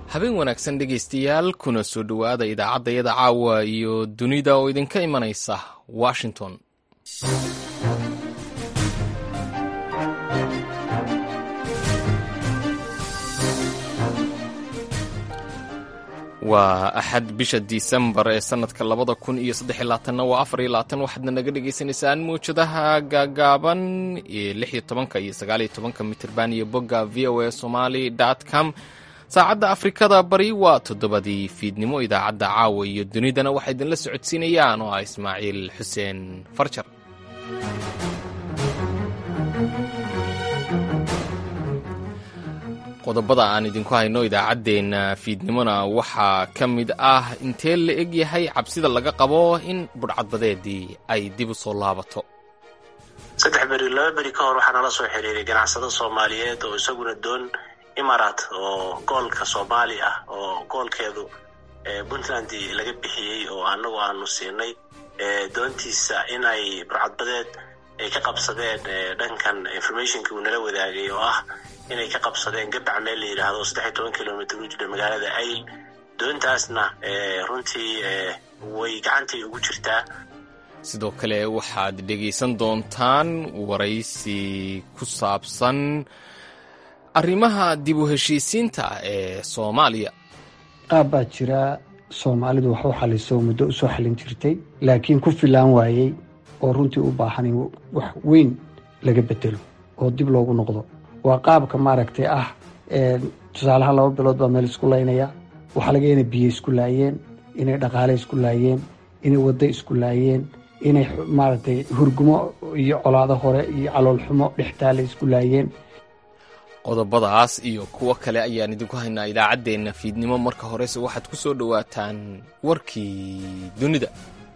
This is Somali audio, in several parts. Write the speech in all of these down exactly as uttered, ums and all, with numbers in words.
habeen wanaagsan dhegaystayaal kuna soo dhowaada idaacaddayada caawa iyo dunida oo idinka imanaysa washington. waa axad bisha disembar ee sanadka labada kun iyo saddex iyo labaatanna waa afar iyo labaatan. waxaadna naga dhagaysanaysaan mawjadaha gaagaaban ee lix iyo tobanka iyo sagaal iyo tobanka mitirban iyo bogga v o a somali dot com. saacadda afrikada bari waa toddobadii fiidnimo. idaacadda caawa iyo dunidana waxaa idinla socodsiinayaan oo ah ismaaciil xuseen farjar. qodobada aan idinku hayno idaacaddeenna fiidnimona waxaa ka mid ah intee la eg yahay cabsida laga qabo in budhcadbadeedii ay dib u soo laabato. saddex beri laba beri ka hor waxaa nala soo xiriiray ganacsado soomaaliyeed oo isaguna doon imaaraat oo goolka soomaali ah oo goolkeedu puntland laga bixiyey oo anagu aanu siinay doontiisa in ay budhcadbadeed ay ka qabsadeen dhankan informationkii uu nala wadaagay oo ah inay ka qabsadeen gabac meel la yidhaahdo saddex iyo toban kilomitr u jira magaalada ayl. doontaasna runtii way gacantay ugu jirtaa. sidoo kale waxaad dhegaysan doontaan waraysi ku saabsan arrimaha dib u heshiisiinta ee soomaaliya. qaab baa jira soomaalidu wax u xaliso muddo u soo xalin jirtay laakiin ku filaan waayey oo runtii u baahan in wax weyn laga bedelo oo dib loogu noqdo. waa qaabka maaragtay ah tusaalaha laba bilood baa meel isku laynaya. waxaa laga inay biyo isku laayeen, inay dhaqaale isku laayeen, inay waddo isku laayeen, inay maaragtay hurgumo iyo colaado hore iyo caloolxumo dhextaale isku laayeen. qodobadaas iyo kuwo kale ayaan idinku haynaa idaacaddeenna fiidnimo. marka horese waxaad ku soo dhowaataan warkii dunida.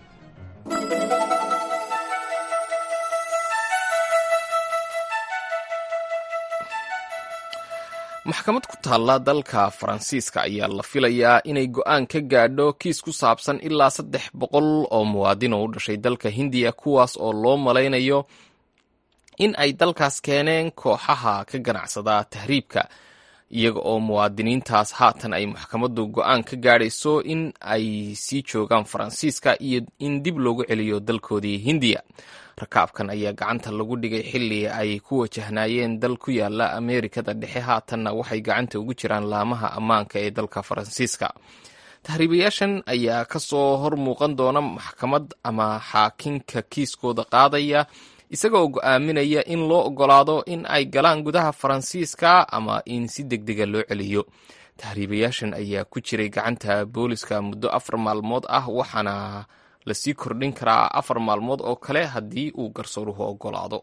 maxkamad ku taalla dalka faransiiska ayaa la filayaa inay go'aan ka gaadho kiis ku saabsan ilaa saddex boqol oo muwaadin oo u dhashay dalka hindiya kuwaas oo loo malaynayo in ay dalkaas keeneen kooxaha ka ganacsada tahriibka, iyaga oo muwaadiniintaas haatan ay maxkamaddu go'aan ka gaadhayso in ay sii joogaan faransiiska iyo in dib loogu celiyo dalkoodii hindiya. rakaabkan ayaa gacanta lagu dhigay xilli ay ku wajahnaayeen dal ku yaala ameerikada dhexe, haatanna waxay gacanta ugu jiraan laamaha ammaanka ee dalka faransiiska. tahriibayaashan ayaa ka soo hor muuqan doona maxkamad ama xaakinka kiiskooda qaadaya, isaga oo go'aaminaya in loo oggolaado in ay galaan gudaha faransiiska ama in si degdega loo celiyo. tahriibayaashan ayaa ku jiray gacanta booliska muddo afar maalmood ah, waxaana lasii kordhin karaa afar maalmood oo kale haddii uu garsooruhu oggolaado.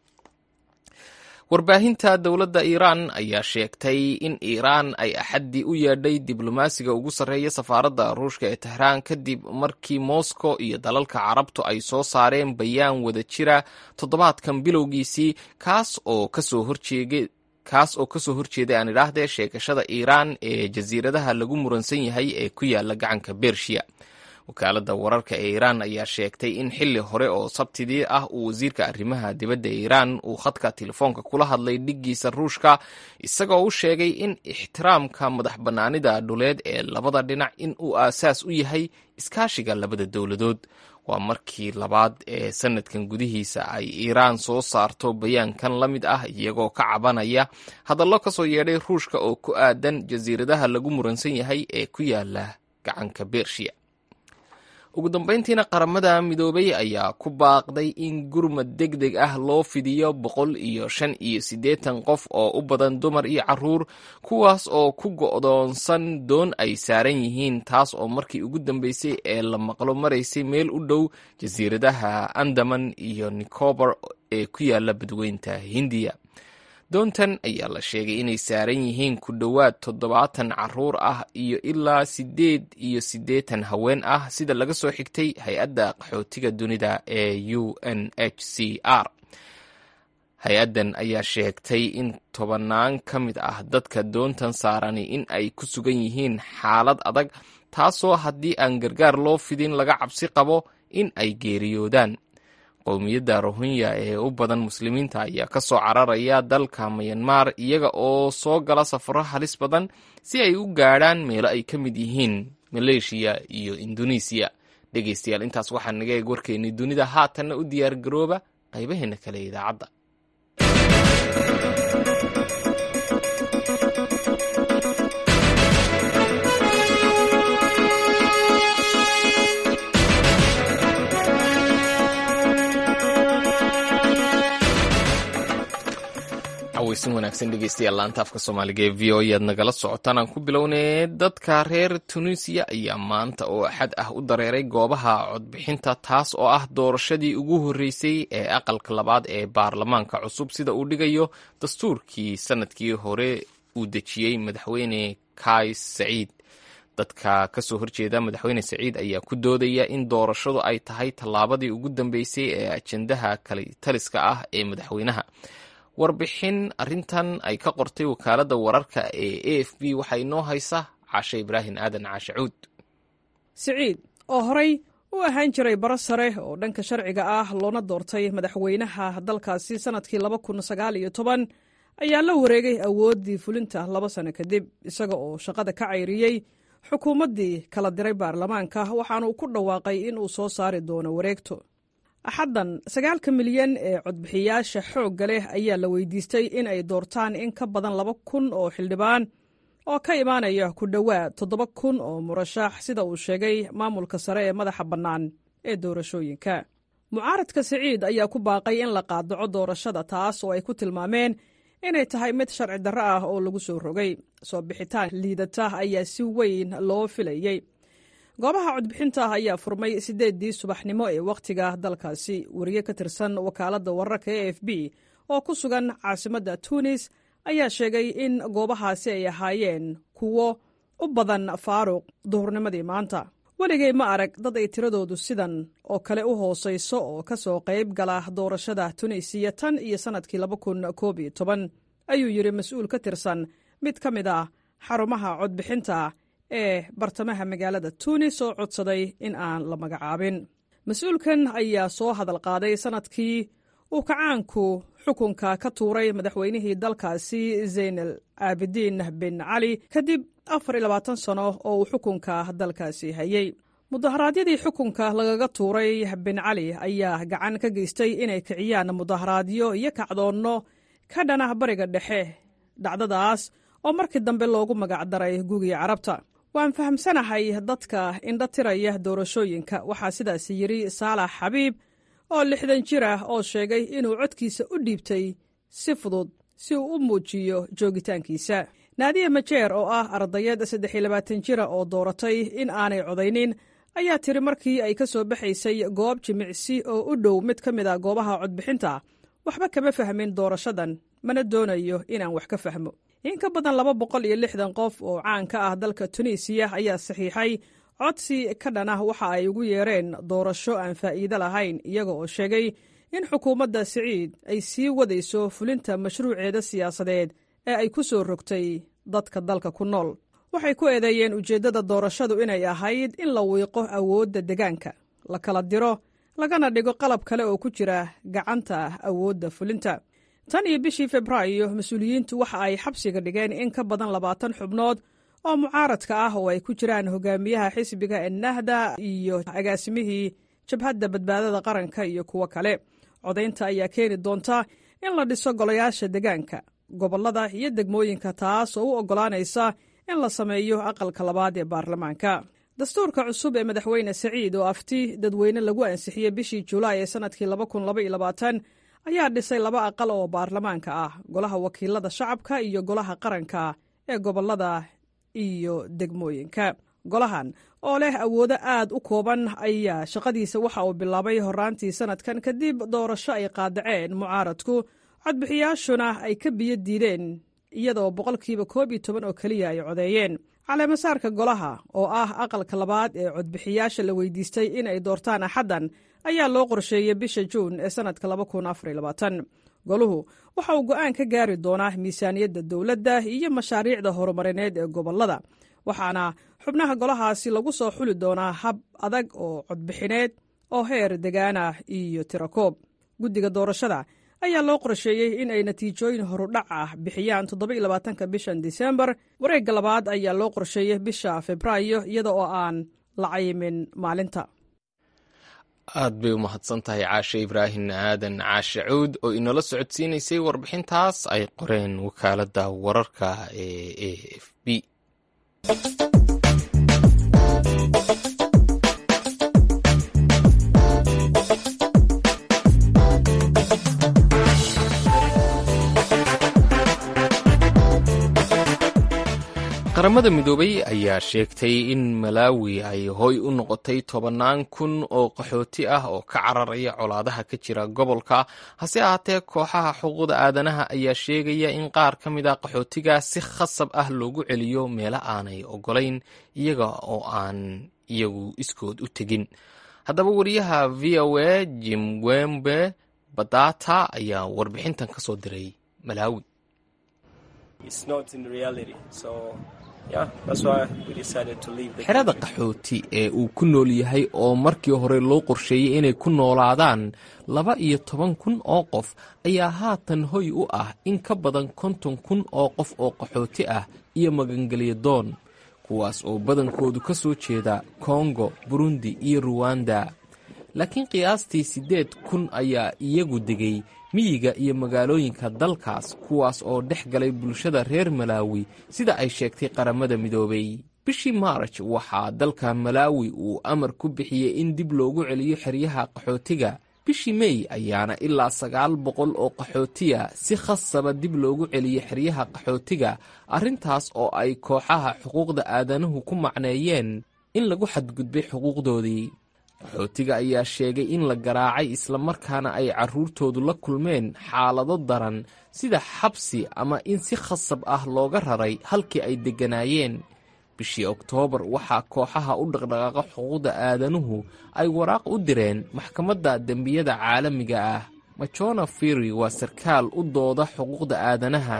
warbaahinta dowladda iiraan ayaa sheegtay in iiraan ay axaddii u yeedhay diblomaasiga ugu sarreeya safaaradda ruushka ee tehraan kadib markii moscow iyo dalalka carabtu ay soo saareen bayaan wada jira toddobaadkan bilowgiisii kaas oo kasoo horjeegay kaas oo kasoo horjeeday aan idhaahdee sheegashada iiraan ee jasiiradaha lagu muransan yahay ee ku yaala gacanka bershiya. wakaaladda wararka ee iiraan ayaa sheegtay in xilli hore oo sabtidii ah uu wasiirka arrimaha dibadda ee iiraan uu khadka telefoonka kula hadlay dhiggiisa ruushka, isagoo u sheegay in ixtiraamka madax bannaanida dhuleed ee labada dhinac in uu aasaas u yahay iskaashiga labada dowladood. waa markii labaad ee sanadkan gudihiisa ay iiraan soo saarto bayaankan la mid ah, iyagoo ka cabanaya hadallo ka soo yeedhay ruushka oo ku aadan jasiiradaha lagu muransan yahay ee ku yaala gacanka bershiya. ugu dambayntiina qaramada midoobay ayaa ku baaqday in gurmad deg deg ah loo fidiyo boqol iyo shan iyo siddeetan qof oo u badan dumar iyo carruur, kuwaas oo ku go'doonsan doon ay saaran yihiin, taas oo markii ugu dambeysay ee la maqlo maraysay meel u dhow jasiiradaha andaman iyo nicobar ee ku yaala badweynta hindiya. doontan ayaa la sheegay inay saaran yihiin ku dhowaad toddobaatan carruur ah iyo ilaa siddeed iyo siddeetan haween ah, sida laga soo xigtay hay-adda qaxootiga dunida ee u n h c r. hay-addan ayaa sheegtay in tobannaan ka mid ah dadka doontan saarani in ay ku sugan yihiin xaalad adag, taasoo haddii aan gargaar loo fidin laga cabsi qabo in ay geeriyoodaan. qowmiyadda rohingya ee u badan muslimiinta ayaa ka soo cararaya dalka Myanmar iyaga oo soo gala safaro halis badan si ay u gaadhaan meelo ay ka mid yihiin Malaysia iyo Indonesia. dhegaystayaal intaas waxaa naga eeg warkeennii dunida. haatanna u diyaar garooba qaybaheena kale idaacadda. waysin wanaagsan dhegeystayaal laanta afka Soomaaliga ee V O A aad nagala socotaan. aan ku bilownay dadka reer Tunisia ayaa maanta oo axad ah u dareeray goobaha codbixinta, taas oo ah doorashadii ugu horreysay ee aqalka labaad ee baarlamaanka cusub sida uu dhigayo dastuurkii sanadkii hore uu dejiyey madaxweyne Kais Saied. dadka ka soo horjeeda madaxweyne Saied ayaa ku doodaya in doorashadu ay tahay tallaabadii ugu dambeysay ee ajendaha kale taliska ah ee madaxweynaha. warbixin arrintan ay ka qortay wakaaladda wararka ee A F B waxay inoo haysaa Caashe Ibraahin Aadan Caashe Cuud. Saied oo horey u ahaan jiray baro sare oo dhanka sharciga ah loona doortay madaxweynaha dalkaasi sanadkii laba kun sagaal iyo toban ayaa la wareegay awooddii fulinta laba sano kadib, isaga oo shaqada ka cayriyey xukuumaddii kala diray baarlamaanka, waxaana uu ku dhawaaqay in uu soo saari doono wareegto. axaddan sagaalka milyan ee codbixiyaasha xoogga leh ayaa la weydiistay in ay doortaan in ka badan laba kun oo xildhibaan oo ka imaanaya ku dhowaad toddoba kun oo murashax, sida uu sheegay maamulka sare ee madaxa bannaan ee doorashooyinka. mucaaradka Saied ayaa ku baaqay in la qaadaco doorashada, taas oo ay ku tilmaameen inay tahay mid sharci darro ah oo lagu soo rogay. soo bixitaan liidata ayaa si weyn loo filayey. goobaha codbixinta ayaa furmay sideedii subaxnimo ee wakhtiga dalkaasi. wariye ka tirsan wakaaladda wararka A F B oo ku sugan caasimadda Tunis ayaa sheegay in goobahaasi ay ahaayeen kuwo u badan faaruq duhurnimadii maanta. weligay ma arag dad ay tiradoodu sidan oo kale u hoosayso oo ka soo qayb gala doorashada Tunisiya tan iyo sanadkii laba kun koob iyo toban, ayuu yidhi mas-uul ka tirsan mid ka mid ah xarumaha codbixinta ee bartamaha magaalada Tunis oo codsaday in aan la magacaabin. mas-uulkan ayaa soo hadal qaaday sanadkii uu kacaanku xukunka ka tuuray madaxweynihii dalkaasi Zaynal Abidin bin Cali kadib afar iyo labaatan sano oo uu xukunka dalkaasi hayay. mudaharaadyadii xukunka lagaga tuuray bin Cali ayaa gacan ka geystay inay kiciyaan mudaharaadyo iyo kacdoonno ka dhana bariga dhexe, dhacdadaas oo markii dambe loogu magacdaray Gugii Carabta. waan fahamsanahay dadka indha tiraya doorashooyinka, waxaa sidaas yidhi Saalax Xabiib oo lixdan jir ah oo sheegay inuu codkiisa u dhiibtay si fudud si uu u muujiyo joogitaankiisa. Naadiya Majeer oo ah ardayad saddex iyo labaatan jira oo dooratay in aanay codaynin ayaa tiri markii ay ka soo baxaysay goob jimicsi oo u dhow mid ka mid a goobaha codbixinta, waxba kama fahmin doorashadan, mana doonayo inaan wax ka fahmo. in ka badan laba boqol iyo lixdan qof oo caan ka ah dalka Tunisiya ayaa saxiixay codsi ka dhanah waxa ay ugu yeereen doorasho aan faa'iido lahayn, iyaga oo sheegay in xukuumadda Saied ay sii wadayso fulinta mashruuceeda siyaasadeed ee ay ku soo rogtay dadka dalka ku nool. waxay ku eedeeyeen ujeeddada doorashadu inay ahayd in la wiiqo awoodda deegaanka, la kala diro, lagana dhigo qalab kale oo ku jira gacanta awoodda fulinta. tan iyo bishii Febraayo, mas-uuliyiintu waxa ay xabsiga dhigeen in ka badan labaatan xubnood oo mucaaradka ah oo ay ku jiraan hogaamiyaha xisbiga Ennahda iyo agaasimihii jabhadda badbaadada qaranka iyo kuwo kale. codaynta ayaa keeni doonta in la dhiso golayaasha deegaanka, gobollada iyo degmooyinka, taas oo u oggolaanaysa in la sameeyo aqalka labaad ee baarlamaanka. dastuurka cusub ee madaxweyne Saied oo afti dadweyne lagu ansixiyey bishii Julaay ee sanadkii laba kun laba iyo labaatan ayaa dhisay laba aqal oo baarlamaanka ah, golaha wakiilada shacabka iyo golaha qaranka ee gobollada iyo degmooyinka. golahan oo leh awoodo aad u kooban ayaa shaqadiisa waxa uu bilaabay horaantii sanadkan kadib doorasho ay qaadaceen mucaaradku, codbixiyaashuna ay ka biyo diideen, iyadoo boqolkiiba koob iyo toban oo keliya ay codeeyeen. caleemasaarka golaha oo ah aqalka labaad ee codbixiyaasha la weydiistay in ay doortaan axaddan ayaa loo qorsheeyey bisha Juun ee sanadka laba kun afar iyo labaatan. goluhu waxa uu go'aan ka gaari doonaa miisaaniyadda dowladda iyo mashaariicda horumarineed ee gobollada, waxaana xubnaha golahaasi lagu soo xuli doonaa hab adag oo codbixineed oo heer degaan ah iyo tirakoob. guddiga doorashada ayaa loo qorsheeyey in ay natiijooyin horudhac ah bixiyaan toddoba iyo labaatanka bishan disembar. wareegga labaad ayaa loo qorsheeyey bisha febraayo iyada oo aan la cayimin maalinta. aad bay u mahadsan tahay caashe ibraahim aadan caashe cuud oo inoola socodsiinaysay warbixintaas ay qoreen wakaaladda wararka ee a f b. qaramada midoobay ayaa sheegtay in malaawi ay hoy u noqotay tobannaan kun oo qaxooti ah oo ka cararaya colaadaha ka jira gobolka. hase ahaatee kooxaha xuquuqda aadanaha ayaa sheegaya in qaar ka mid a qaxootigaas si khasab ah loogu celiyo meelo aanay ogolayn iyaga oo aan iyagu iskood u tegin. haddaba wariyaha v o a jimwembe badata ayaa warbixintan ka soo diray malaawi. xerada qaxooti ee uu ku nool yahay oo markii hore loo qorsheeyey inay ku noolaadaan laba iyo toban kun oo qof ayaa haatan hoy u ah in ka badan konton kun oo qof oo qaxooti ah iyo magangelyo doon, kuwaas oo badankoodu ka soo jeeda kongo, burundi iyo ruwanda. laakiin qiyaastii siddeed kun ayaa iyagu degay miyiga iyo magaalooyinka dalkaas, kuwaas oo dhex galay bulshada reer malaawi sida ay sheegtay qaramada midoobay. bishii maaraj waxaa dalka malaawi uu amar ku bixiyey in dib loogu celiyo xeryaha qaxootiga. bishii mey ayaana ilaa sagaal boqol oo qaxootiya si khasaba dib loogu celiyo xeryaha qaxootiga, arrintaas oo ay kooxaha xuquuqda aadanuhu ku macneeyeen in lagu xadgudbay xuquuqdoodii. qaxootiga ayaa sheegay in la garaacay islamarkaana ay carruurtoodu la kulmeen xaalado daran sida xabsi ama in si khasab ah looga raray halkii ay degganaayeen. bishii oktoobar waxaa kooxaha u dhaqdhaqaaqa xuquuqda aadanuhu ay waraaq u direen maxkamadda dembiyada caalamiga ah. machona firi waa sarkaal u dooda xuquuqda aadanaha.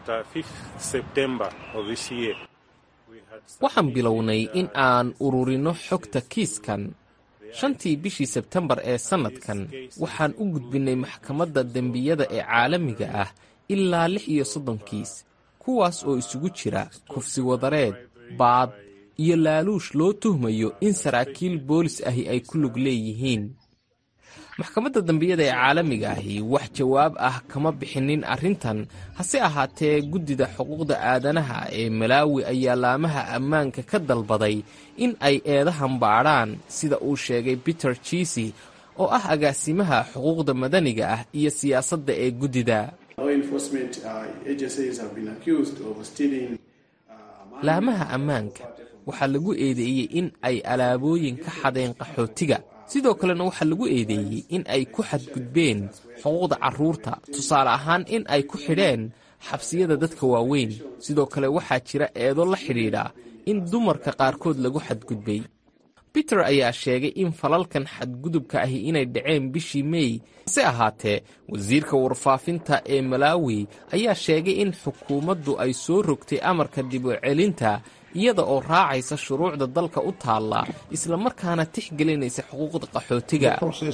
waxaan bilownay in aan ururinno xogta kiiskan. shantii bishii sebtembar ee sannadkan waxaan u gudbinnay maxkamadda dembiyada ee caalamiga ah ilaa lix iyo soddon kiis, kuwaas oo isugu jira kufsi wadareed, baad iyo laaluush loo tuhmayo in saraakiil boolis ahi ay ku lug leeyihiin. maxkamadda dembiyada ee caalamiga ahi wax jawaab ah kama bixinin arrintan. hase ahaatee guddida xuquuqda aadanaha ee malaawi ayaa laamaha ammaanka ka dalbaday in ay eedahan baadhaan, sida uu sheegay peter chisi oo ah agaasimaha xuquuqda madaniga ah iyo siyaasadda ee guddida. laamaha ammaanka waxaa lagu eedeeyey in ay alaabooyin ka xadeen qaxootiga, sidoo kalena waxaa lagu eedeeyey in ay ku xadgudbeen xuquuqda carruurta, tusaale ahaan in ay ku xidheen xabsiyada dadka waaweyn. sidoo kale waxaa jira eedo la xidhiidha in dumarka qaarkood lagu xadgudbay. peter ayaa sheegay in falalkan xadgudubka ahi inay dhaceen bishii mey. hase ahaatee wasiirka warfaafinta ee malaawi ayaa sheegay in xukuumaddu ay soo rogtay amarka dib u celinta iyada oo raacaysa shuruucda dalka u taalla, islamarkaana tixgelinaysa xuquuqda qaxootiga.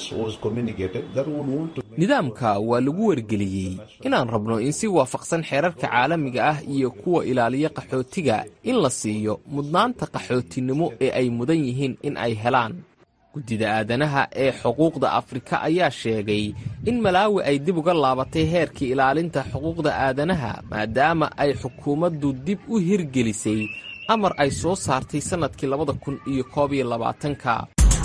nidaamka waa lagu wargeliyey inaan rabno in si waafaqsan xeerarka caalamiga ah iyo kuwa ilaaliya qaxootiga in la siiyo mudnaanta qaxootinimo ee ay mudan yihiin in ay helaan. guddida aadanaha ee xuquuqda afrika ayaa sheegay in malaawi ay dib uga laabatay heerkii ilaalinta xuquuqda aadanaha maadaama ay xukuumaddu dib u hirgelisay amar ay soo saartay sannadkii labada kun iyo koob iyo labaatanka.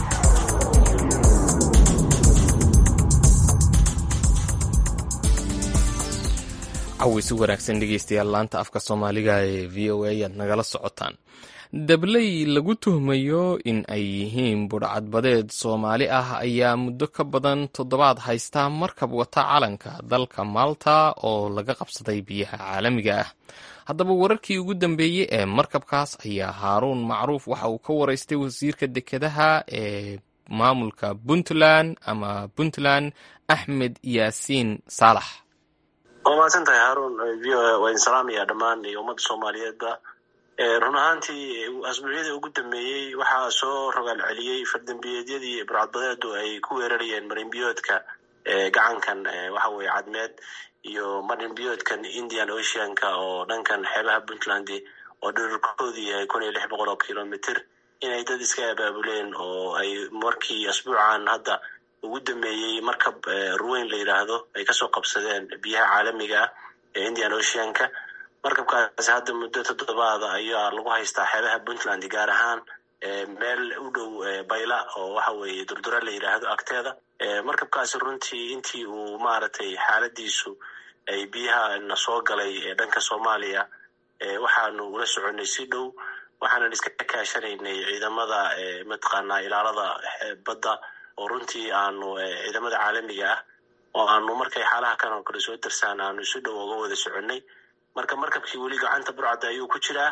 cawaysi wanaagsan dhegeystayaal, laanta afka soomaaliga ee v o a ayaad nagala socotaan. dabley lagu tuhmayo in ay yihiin budhcadbadeed soomaali ah ayaa muddo ka badan toddobaad haysta markab wata calanka dalka Malta oo laga qabsaday biyaha caalamiga ah. haddaba wararkii ugu dambeeyey ee markabkaas ayaa haaruun macruuf waxa uu ka waraystay wasiirka dekedaha ee maamulka puntland ama puntland axmed yaasiin saalax. waa mahadsan tahay haaruun. waa idin salaamaya dhammaan iyo ummadda soomaaliyeedba. run ahaantii asbuucyadii ugu dambeeyey waxaa soo rogaal celiyey fardambiyeedyadii burcadbadeedu ay ku weerarayeen marinbiyoodka gacankan waxa weeye cadmeed iyo marinbiyoodkan Indian Oceanka oo dhankan xeebaha Puntland oo dhulkoodu yahay kun iyo lix boqol oo kilomitir inay dad iska abaabuleen oo ay markii asbuucan hadda ugu dambeeyey markab ruweyn la yiraahdo ay kasoo qabsadeen biyaha caalamiga ah ee Indian Oceanka. markabkaas hadda muddo toddobaada ayaa lagu haystaa xeebaha Puntland gaar ahaan meel u dhow Bayla oo waxa weeye durdura la yiraahdo agteeda. markabkaas runtii intii uu maaragtay xaaladiisu ay biyaha na soo galay dhanka Soomaaliya waxaanu ula soconay si dhow waxaanan iska kaashanaynay ciidamada mataqaanaa ilaalada badda oo runtii aanu ciidamada caalamiga ah oo aanu markay xaalaha kan oo kale soo darsaan aanu si dhow uga wada soconay. marka markabkii weli gacanta burcadda ayuu ku jiraa.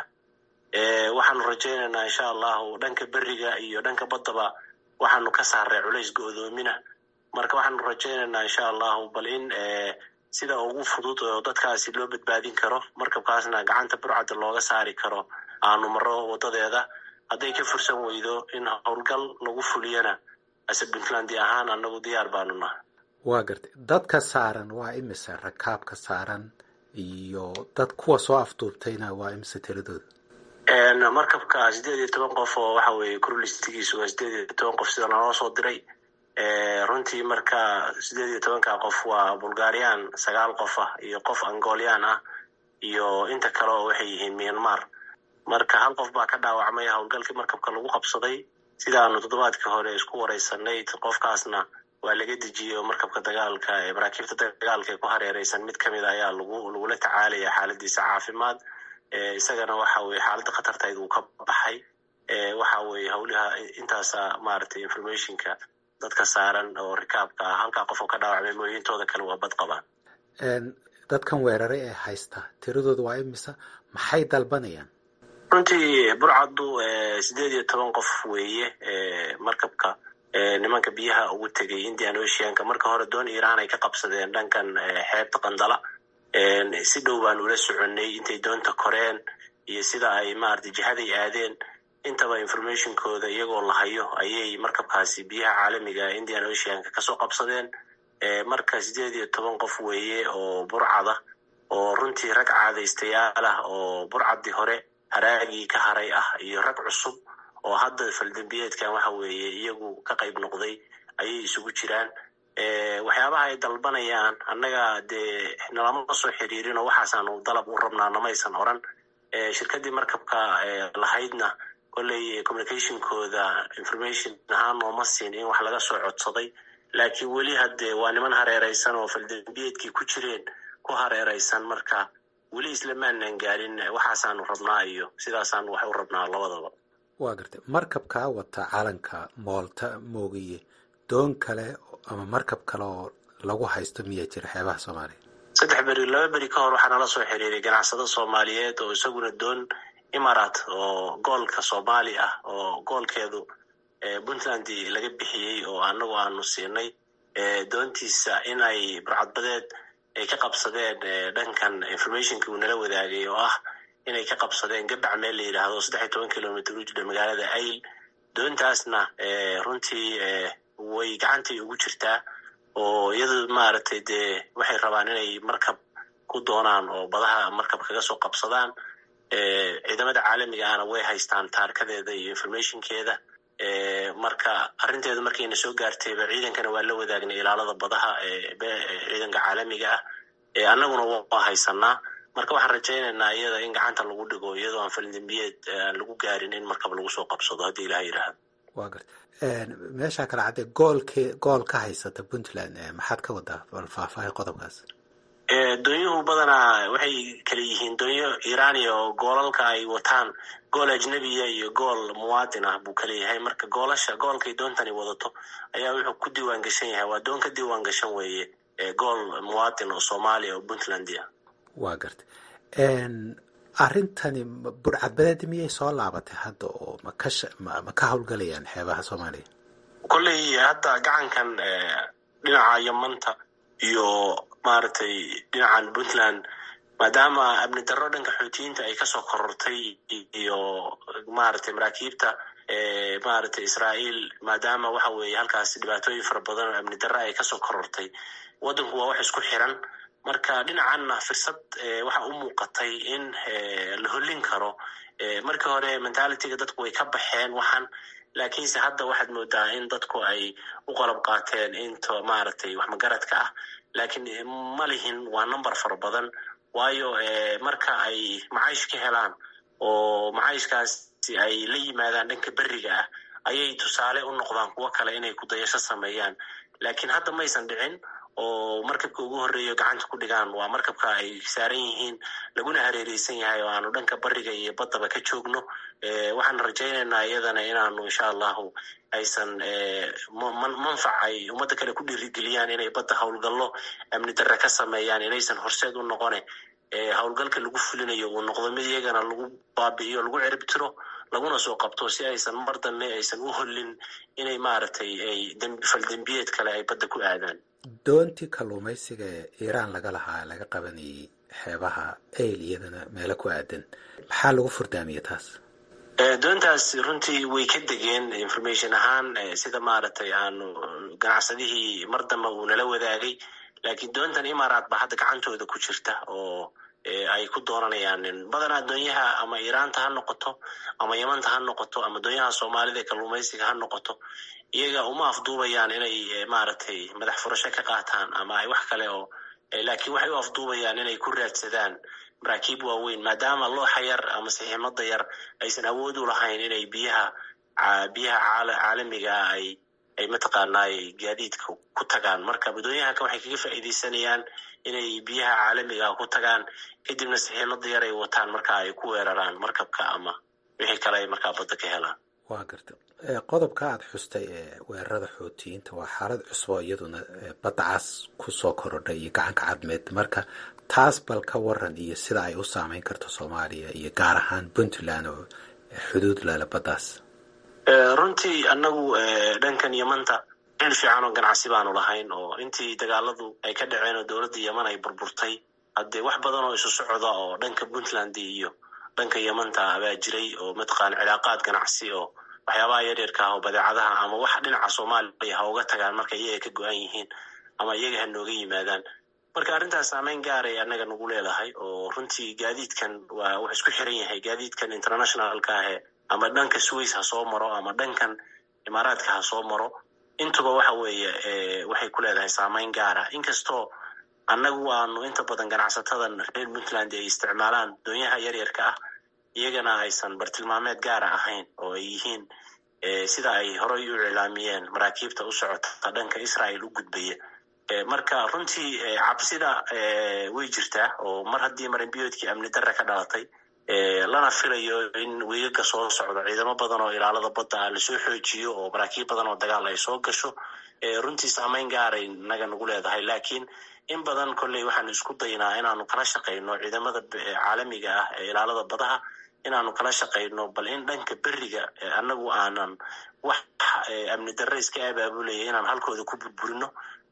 waxaanu rajaynaynaa insha allahu dhanka beriga iyo dhanka baddaba waxaanu ka saaray culays go'doomina. marka waxaanu rajaynaynaa insha allahu bal in sida ugu fudud oo dadkaasi loo badbaadin karo markabkaasna gacanta burcadda looga saari karo aanu maro wadadeeda. hadday ka fursan weydo in howlgal lagu fuliyana ase Puntland ahaan anagu diyaar baanu nahay. waa gartay dadka saaran waa imise rakaabka saaran iyo dad kuwa soo afduubtayna waa imise tiradooda? markabka sideed iyo toban qof oo waxa weeye kurlistigiisu waa sideed iyo toban qof sida loo soo diray. runtii marka sideed iyo tobanka qof waa Bulgarian, sagaal qof ah iyo qof Angolian ah iyo inta kale oo waxay yihiin Myanmar. marka hal qof baa ka dhaawacmay howlgalkii markabka lagu qabsaday sidaanu toddobaadkii hore isku wareysanay. qofkaasna waa laga dejiyey markabka dagaalka ee maraakiibta dagaalka ee ku hareeraysan mid kamid ayaa lagu lagula tacaalaya xaaladiisa caafimaad. isagana waxa weeye xaaladda khatartayd uu ka baxay. waxa weeye howlaha intaasa maaragtay informationka dadka saaran oo rikaabka ah halkaa qof oo ka dhaawacmay mooyintooda kale waa bad qabaan. dadkan weeraray ee haysta tiradooda waa imisa maxay dalbanayaan? runtii burcaddu sideed iyo toban qof weeye markabka nimanka biyaha ugu tegay Indian Oceanka. marka hore doon Iran ay ka qabsadeen dhankan xeebta Qandala. si dhow baan ula soconay intay doonta koreen iyo sida ay maaragtay jihaday aadeen intaba informationkooda iyagoo la hayo ayay markabkaasi biyaha caalamiga Indian Oceanka kasoo qabsadeen. marka sideed iyo toban qof weeye oo burcada oo runtii rag caadaystayaal ah oo burcadii hore haraagii ka haray ah iyo rag cusub oo hadda faldambiyeedkan waxa weeye iyagu ka qayb noqday ayay isugu jiraan. waxyaabaha ay dalbanayaan annaga dee nalama soo xiriirin oo waxaasaanu dalab u rabnaa namaysan oran. shirkadii markabka lahaydna kolley communicationkooda information ahaan nooma siin in wax laga soo codsaday. laakiin weli hadde waa niman hareeraysan oo faldambiyeedkii ku jireen ku hareeraysan. marka weli islamaanan gaarin waxaasaanu rabnaa iyo sidaasaanu wax u rabnaa labadaba. waa gartay markabka wata calanka moolta moogiye doon kale ama markab kale oo lagu haysto miyaa jira xeebaha Soomaaliya? saddex beri laba beri ka hor waxaa nala soo xiriiray ganacsado Soomaaliyeed oo isaguna doon Imaaraat oo goolka Soomaali ah oo goolkeedu Puntland laga bixiyey oo anagu aanu siinay doontiisa in ay burcadbadeed ay ka qabsadeen dhankan informationkii uu nala wadaagay oo ah inay ka qabsadeen gabac meel la yiraahdo saddex iyo toban kilomitir u jira magaalada Ayl. doontaasna runtii way gacantii ugu jirtaa oo iyadu maaragtay dee waxay rabaan inay markab ku doonaan oo badaha markab kaga soo qabsadaan. ciidamada caalamiga ahna way haystaan taarkadeeda iyo informationkeeda. marka arrinteedu markayna soo gaartayba ciidankana waa la wadaagnay ilaalada badaha ciidanka caalamiga ah. annaguna waa haysanaa. marka waxaan rajaynaynaa iyada in gacanta lagu dhigo iyadoo aan faldambiyeed aan lagu gaarin in markab lagu soo qabsado haddii ilaahay yidhaahdo. waa gartay meesha kale cadde goolke gool ka haysata Puntland maxaad ka wadaa bal faahfaahin qodobkaas? doonyuhu badanaa waxay kala yihiin doonyo Iiraani oo goolalka ay wataan gool ajnabiya iyo gool muwaadin ah buu kala yahay. marka goolasha goolkay doontani wadato ayaa wuxuu ku diiwaan gashan yahay waa doon ka diiwaan gashan weeye gool muwaadin oo Soomaaliya oo Puntland ah. waa gartay arrintani burcadbadeed miyay soo laabatay hadda oo ma ka ma ka howlgalayaan xeebaha Soomaaliya? kolley hadda gacankan dhinaca Yamanta iyo maaragtay dhinacan Puntland maadaama amni darro dhanka xuutiyiinta ay kasoo korortay iyo maaragtay maraakiibta maaragtay Israa'iil maadaama waxa weeye halkaas dhibaatooyin fara badan oo amni darro ay kasoo korortay waddanku waa wax isku xiran marka dhinacanna fursad waxa u muuqatay in la holin karo markii hore mentalityga dadku way ka baxeen waxaan laakiinse hadda waxaad moodaa in dadku ay u qalab qaateen inta maaragtay wax magaradka ah laakiin ma lihin waa number fara badan waayo marka ay macaash ka helaan oo macaashkaasi ay la yimaadaan dhanka beriga ah ayay tusaale u noqdaan kuwa kale inay ku dayasho sameeyaan laakiin hadda maysan dhicin oo markabka ugu horreeyo gacanta ku dhigaan waa markabka ay saaran yihiin laguna hareereysan yahay oo aanu dhanka bariga iyo baddaba ka joogno waxaan rajaynaynaa iyadana inaanu insha allahu aysan manfac ay ummadda kale ku dhiirigeliyaan inay badda howlgallo amni darre ka sameeyaan inaysan horseed u noqone howlgalka lagu fulinayo uu noqdo mid iyagana lagu baabi'iyo lagu cirib tiro laguna soo qabto si aysan mar dambe aysan u holin inay maaragtay ay faldembiyeed kale ay badda ku aadaan doontii kalluumaysiga ee iiraan laga lahaa laga qabanayay xeebaha eyl iyadana meelo ku aadan maxaa lagu furdaamiyey taas doontaas runtii way ka degeen information ahaan sida maaragtay aanu ganacsadihii mar dambe uu nala wadaagay laakiin doontan imaaraat ba hadda gacantooda ku jirta oo ay ku dooranayaan badanaa doonyaha ama iiraanta ha noqoto ama yamanta ha noqoto ama doonyaha soomaalida ee kalluumaysiga ha noqoto iyaga uma afduubayaan inay maaragtay madax furasho ka qaataan ama ay wax kale oo laakiin waxay u afduubayaan inay ku raadsadaan maraakiib waaweyn maadaama looxa yar ama saxiimada yar aysan awood u lahayn inay biyaha biyaha caalamiga ay ay mataqaanaa gaadiidka ku tagaan marka doonyahanka waxay kaga faa'iidaysanayaan inay biyaha caalamiga ku tagaan kadibna saxiimada yar ay wataan marka ay ku weeraraan markabka ama wixii kale ay markaa badda ka helaan waa garta qodobka aad xustay ee weerarada xuutiyiinta waa xaalad cusub oo iyaduna badda cas ku soo korodhay iyo gacanka cadmeed marka taas bal ka waran iyo sida ay u saameyn karto Soomaaliya iyo gaar ahaan Puntland oo xuduud lala baddaas runtii annagu dhankan Yamanta in fiican oo ganacsi baanu lahayn oo intii dagaaladu ay ka dhaceen oo dawladda Yaman ay burburtay hadde wax badan oo isu socda oo dhanka Puntland iyo dhanka Yamanta baa jiray oo matqaan cilaaqaad ganacsi oo waxyaabaha yaryarka ah oo badeecadaha ama wax dhinaca Soomaaliya ha uga tagaan marka iyaga ka go'an yihiin ama iyaga ha nooga yimaadaan marka arrintaas saameyn gaar ah anaga nagu leedahay oo runtii gaadiidkan waa wax isku xiran yahay gaadiidkan internationalka ah ama dhanka Suez ha soo maro ama dhankan Imaaraadka ha soo maro intuba waxa weeye waxay ku leedahay saameyn gaar ah inkastoo annagu waanu inta badan ganacsatada reer Puntland ay isticmaalaan doonyaha yaryarka ah iyagana aysan bartilmaameed gaar ah ahayn oo ay yihiin sida ay horay u cilaamiyeen maraakiibta u socota dhanka Israa'iil u gudbaya marka runtii cabsida way jirtaa oo mar haddii marinbiyoodkii amni darre ka dhalatay lana filayo in weegaga soo socdo ciidamo badan oo ilaalada badda la soo xoojiyo oo maraakiib badan oo dagaal ay soo gasho runtii saameyn gaaray naga nagu leedahay laakiin in badan kolley waxaan isku daynaa inaanu kala shaqayno ciidamada caalamiga ah ee ilaalada badaha inaanu kala shaqayno bal in dhanka beriga annagu aanan wax amni darre iska abaabulaya inaan halkooda ku burburino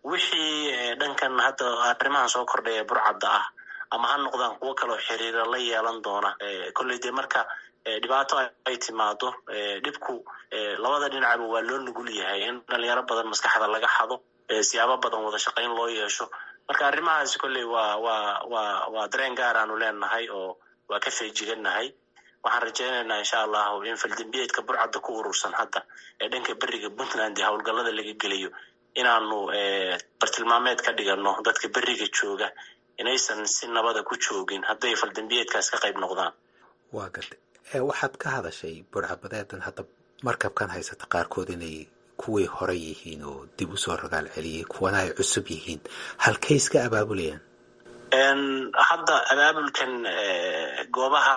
wixii dhankan hadda arrimahan soo kordhay ee burcadda ah ama ha noqdaan kuwo kaloo xiriira la yeelan doona kolley dee marka dhibaato ay timaado dhibku labada dhinacba waa loo nugul yahay in dhalinyaro badan maskaxda laga xado siyaabo badan wada shaqayn loo yeesho marka arrimahaasi kolley waa waa waa waa dareen gaar aanu leenahay oo waa ka feejigannahay waxaan rajaynaynaa insha allahu in faldembiyeedka burcadda ku urursan hadda ee dhanka beriga Puntland ee howlgallada laga gelayo inaanu bartilmaameed ka dhigano dadka beriga jooga inaysan si nabada ku joogin hadday faldembiyeedkaas ka qayb noqdaan waa gartay waxaad ka hadashay burcabadeedan hadda markabkan haysata qaarkood inay kuwii hore yihiin oo dib u soo ragaal celiyay kuwana ay cusub yihiin halkay iska abaabulayaan hadda abaabulkan goobaha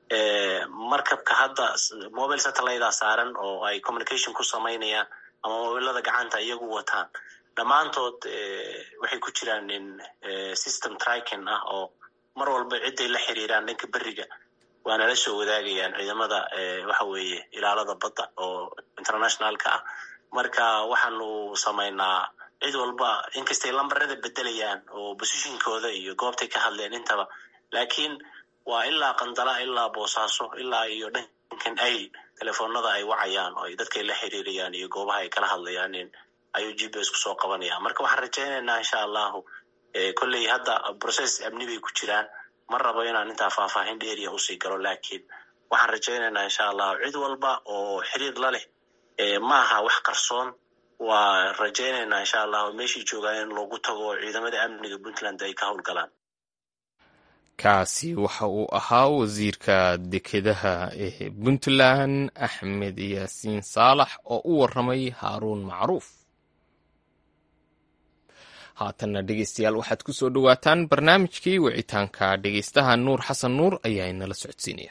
markabka hadda mobile satellite saaran oo ay communication ku samaynayaan ama mobilada gacanta iyagu wataan dhammaantood waxay ku jiraan in system tracking ah oo mar walba ciday la xiriiraan dhanka beriga waana la soo wadaagayaan ciidamada waxa weeye ilaalada badda oo internationalka ah marka waxaanu samaynaa cid walba inkastay lambarada bedelayaan oo positionkooda iyo goobtay ka hadleen intaba laakiin waa ilaa qandala ilaa boosaaso ilaa iyo dhankan ayl telefoonada ay wacayaan oo ay dadkay la xiriirayaan iyo goobaha ay kala hadlayaan ayuu g p s kusoo qabanaya. marka waxaan rajaynaynaa insha allahu kolley hadda process amni bay ku jiraan, ma rabo inaan intaa faahfaahin dheeriya usii galo, laakiin waxaan rajaynaynaa insha allahu cid walba oo xiriir la leh ma aha wax qarsoon. waa rajaynaynaa insha allahu meeshii joogaan in loogu tago oo ciidamada amniga puntland ay ka howlgalaan. kaasi waxa uu ahaa wasiirka dekedaha ee puntland axmed yaasiin saalax oo u warramay haaruun macruuf. haatanna dhegeystayaal waxaad ku soo dhowaataan barnaamijkii wicitaanka dhegeystaha nuur xasan nuur ayaa inala socodsiinaya.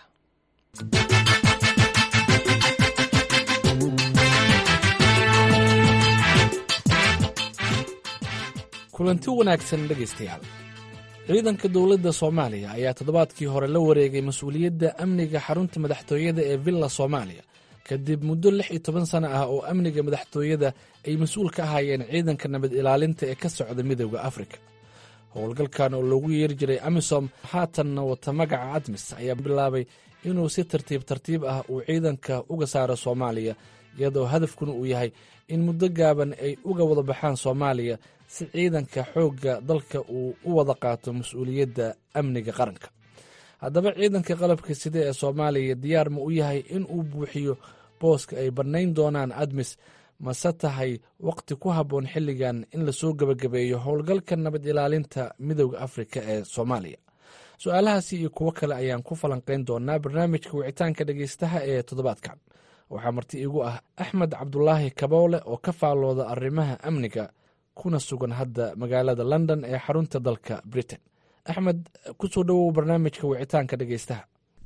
kulanti wanaagsan dhegaystayaal. ciidanka dowladda soomaaliya ayaa toddobaadkii hore la wareegay mas-uuliyadda amniga xarunta madaxtooyada ee villa soomaaliya kadib muddo lix iyo toban sano ah oo amniga madaxtooyada ay mas-uul ka ahaayeen ciidanka nabad ilaalinta ee ka socda midooda afrika. howlgalkan oo loogu yeeri jiray amisom haatanna wata magaca admis ayaa bilaabay inuu si tartiib tartiib ah uu ciidanka uga saaro soomaaliya, iyadoo hadafkuna uu yahay in muddo gaaban ay uga wada baxaan soomaaliya si ciidanka xoogga dalka uu u wada qaato mas-uuliyadda amniga qaranka. haddaba ciidanka qalabka sida ee soomaaliya diyaar ma u yahay in uu buuxiyo booska ay bannayn doonaan admis, mase tahay waqti ku habboon xilligan in lasoo gebagabeeyo howlgalka nabad ilaalinta midooda afrika ee soomaaliya? su-aalahaasi iyo kuwo kale ayaan ku falanqayn doonaa barnaamijka wicitaanka dhegeystaha ee toddobaadkan. waxaa marti igu ah axmed cabdulaahi kaboole oo ka faallooda arrimaha amniga kuna sugan hadda magaalada london ee xarunta dalka britain. axmed, kusoo dhowow barnaamijka wicitaanka dhegeystaha.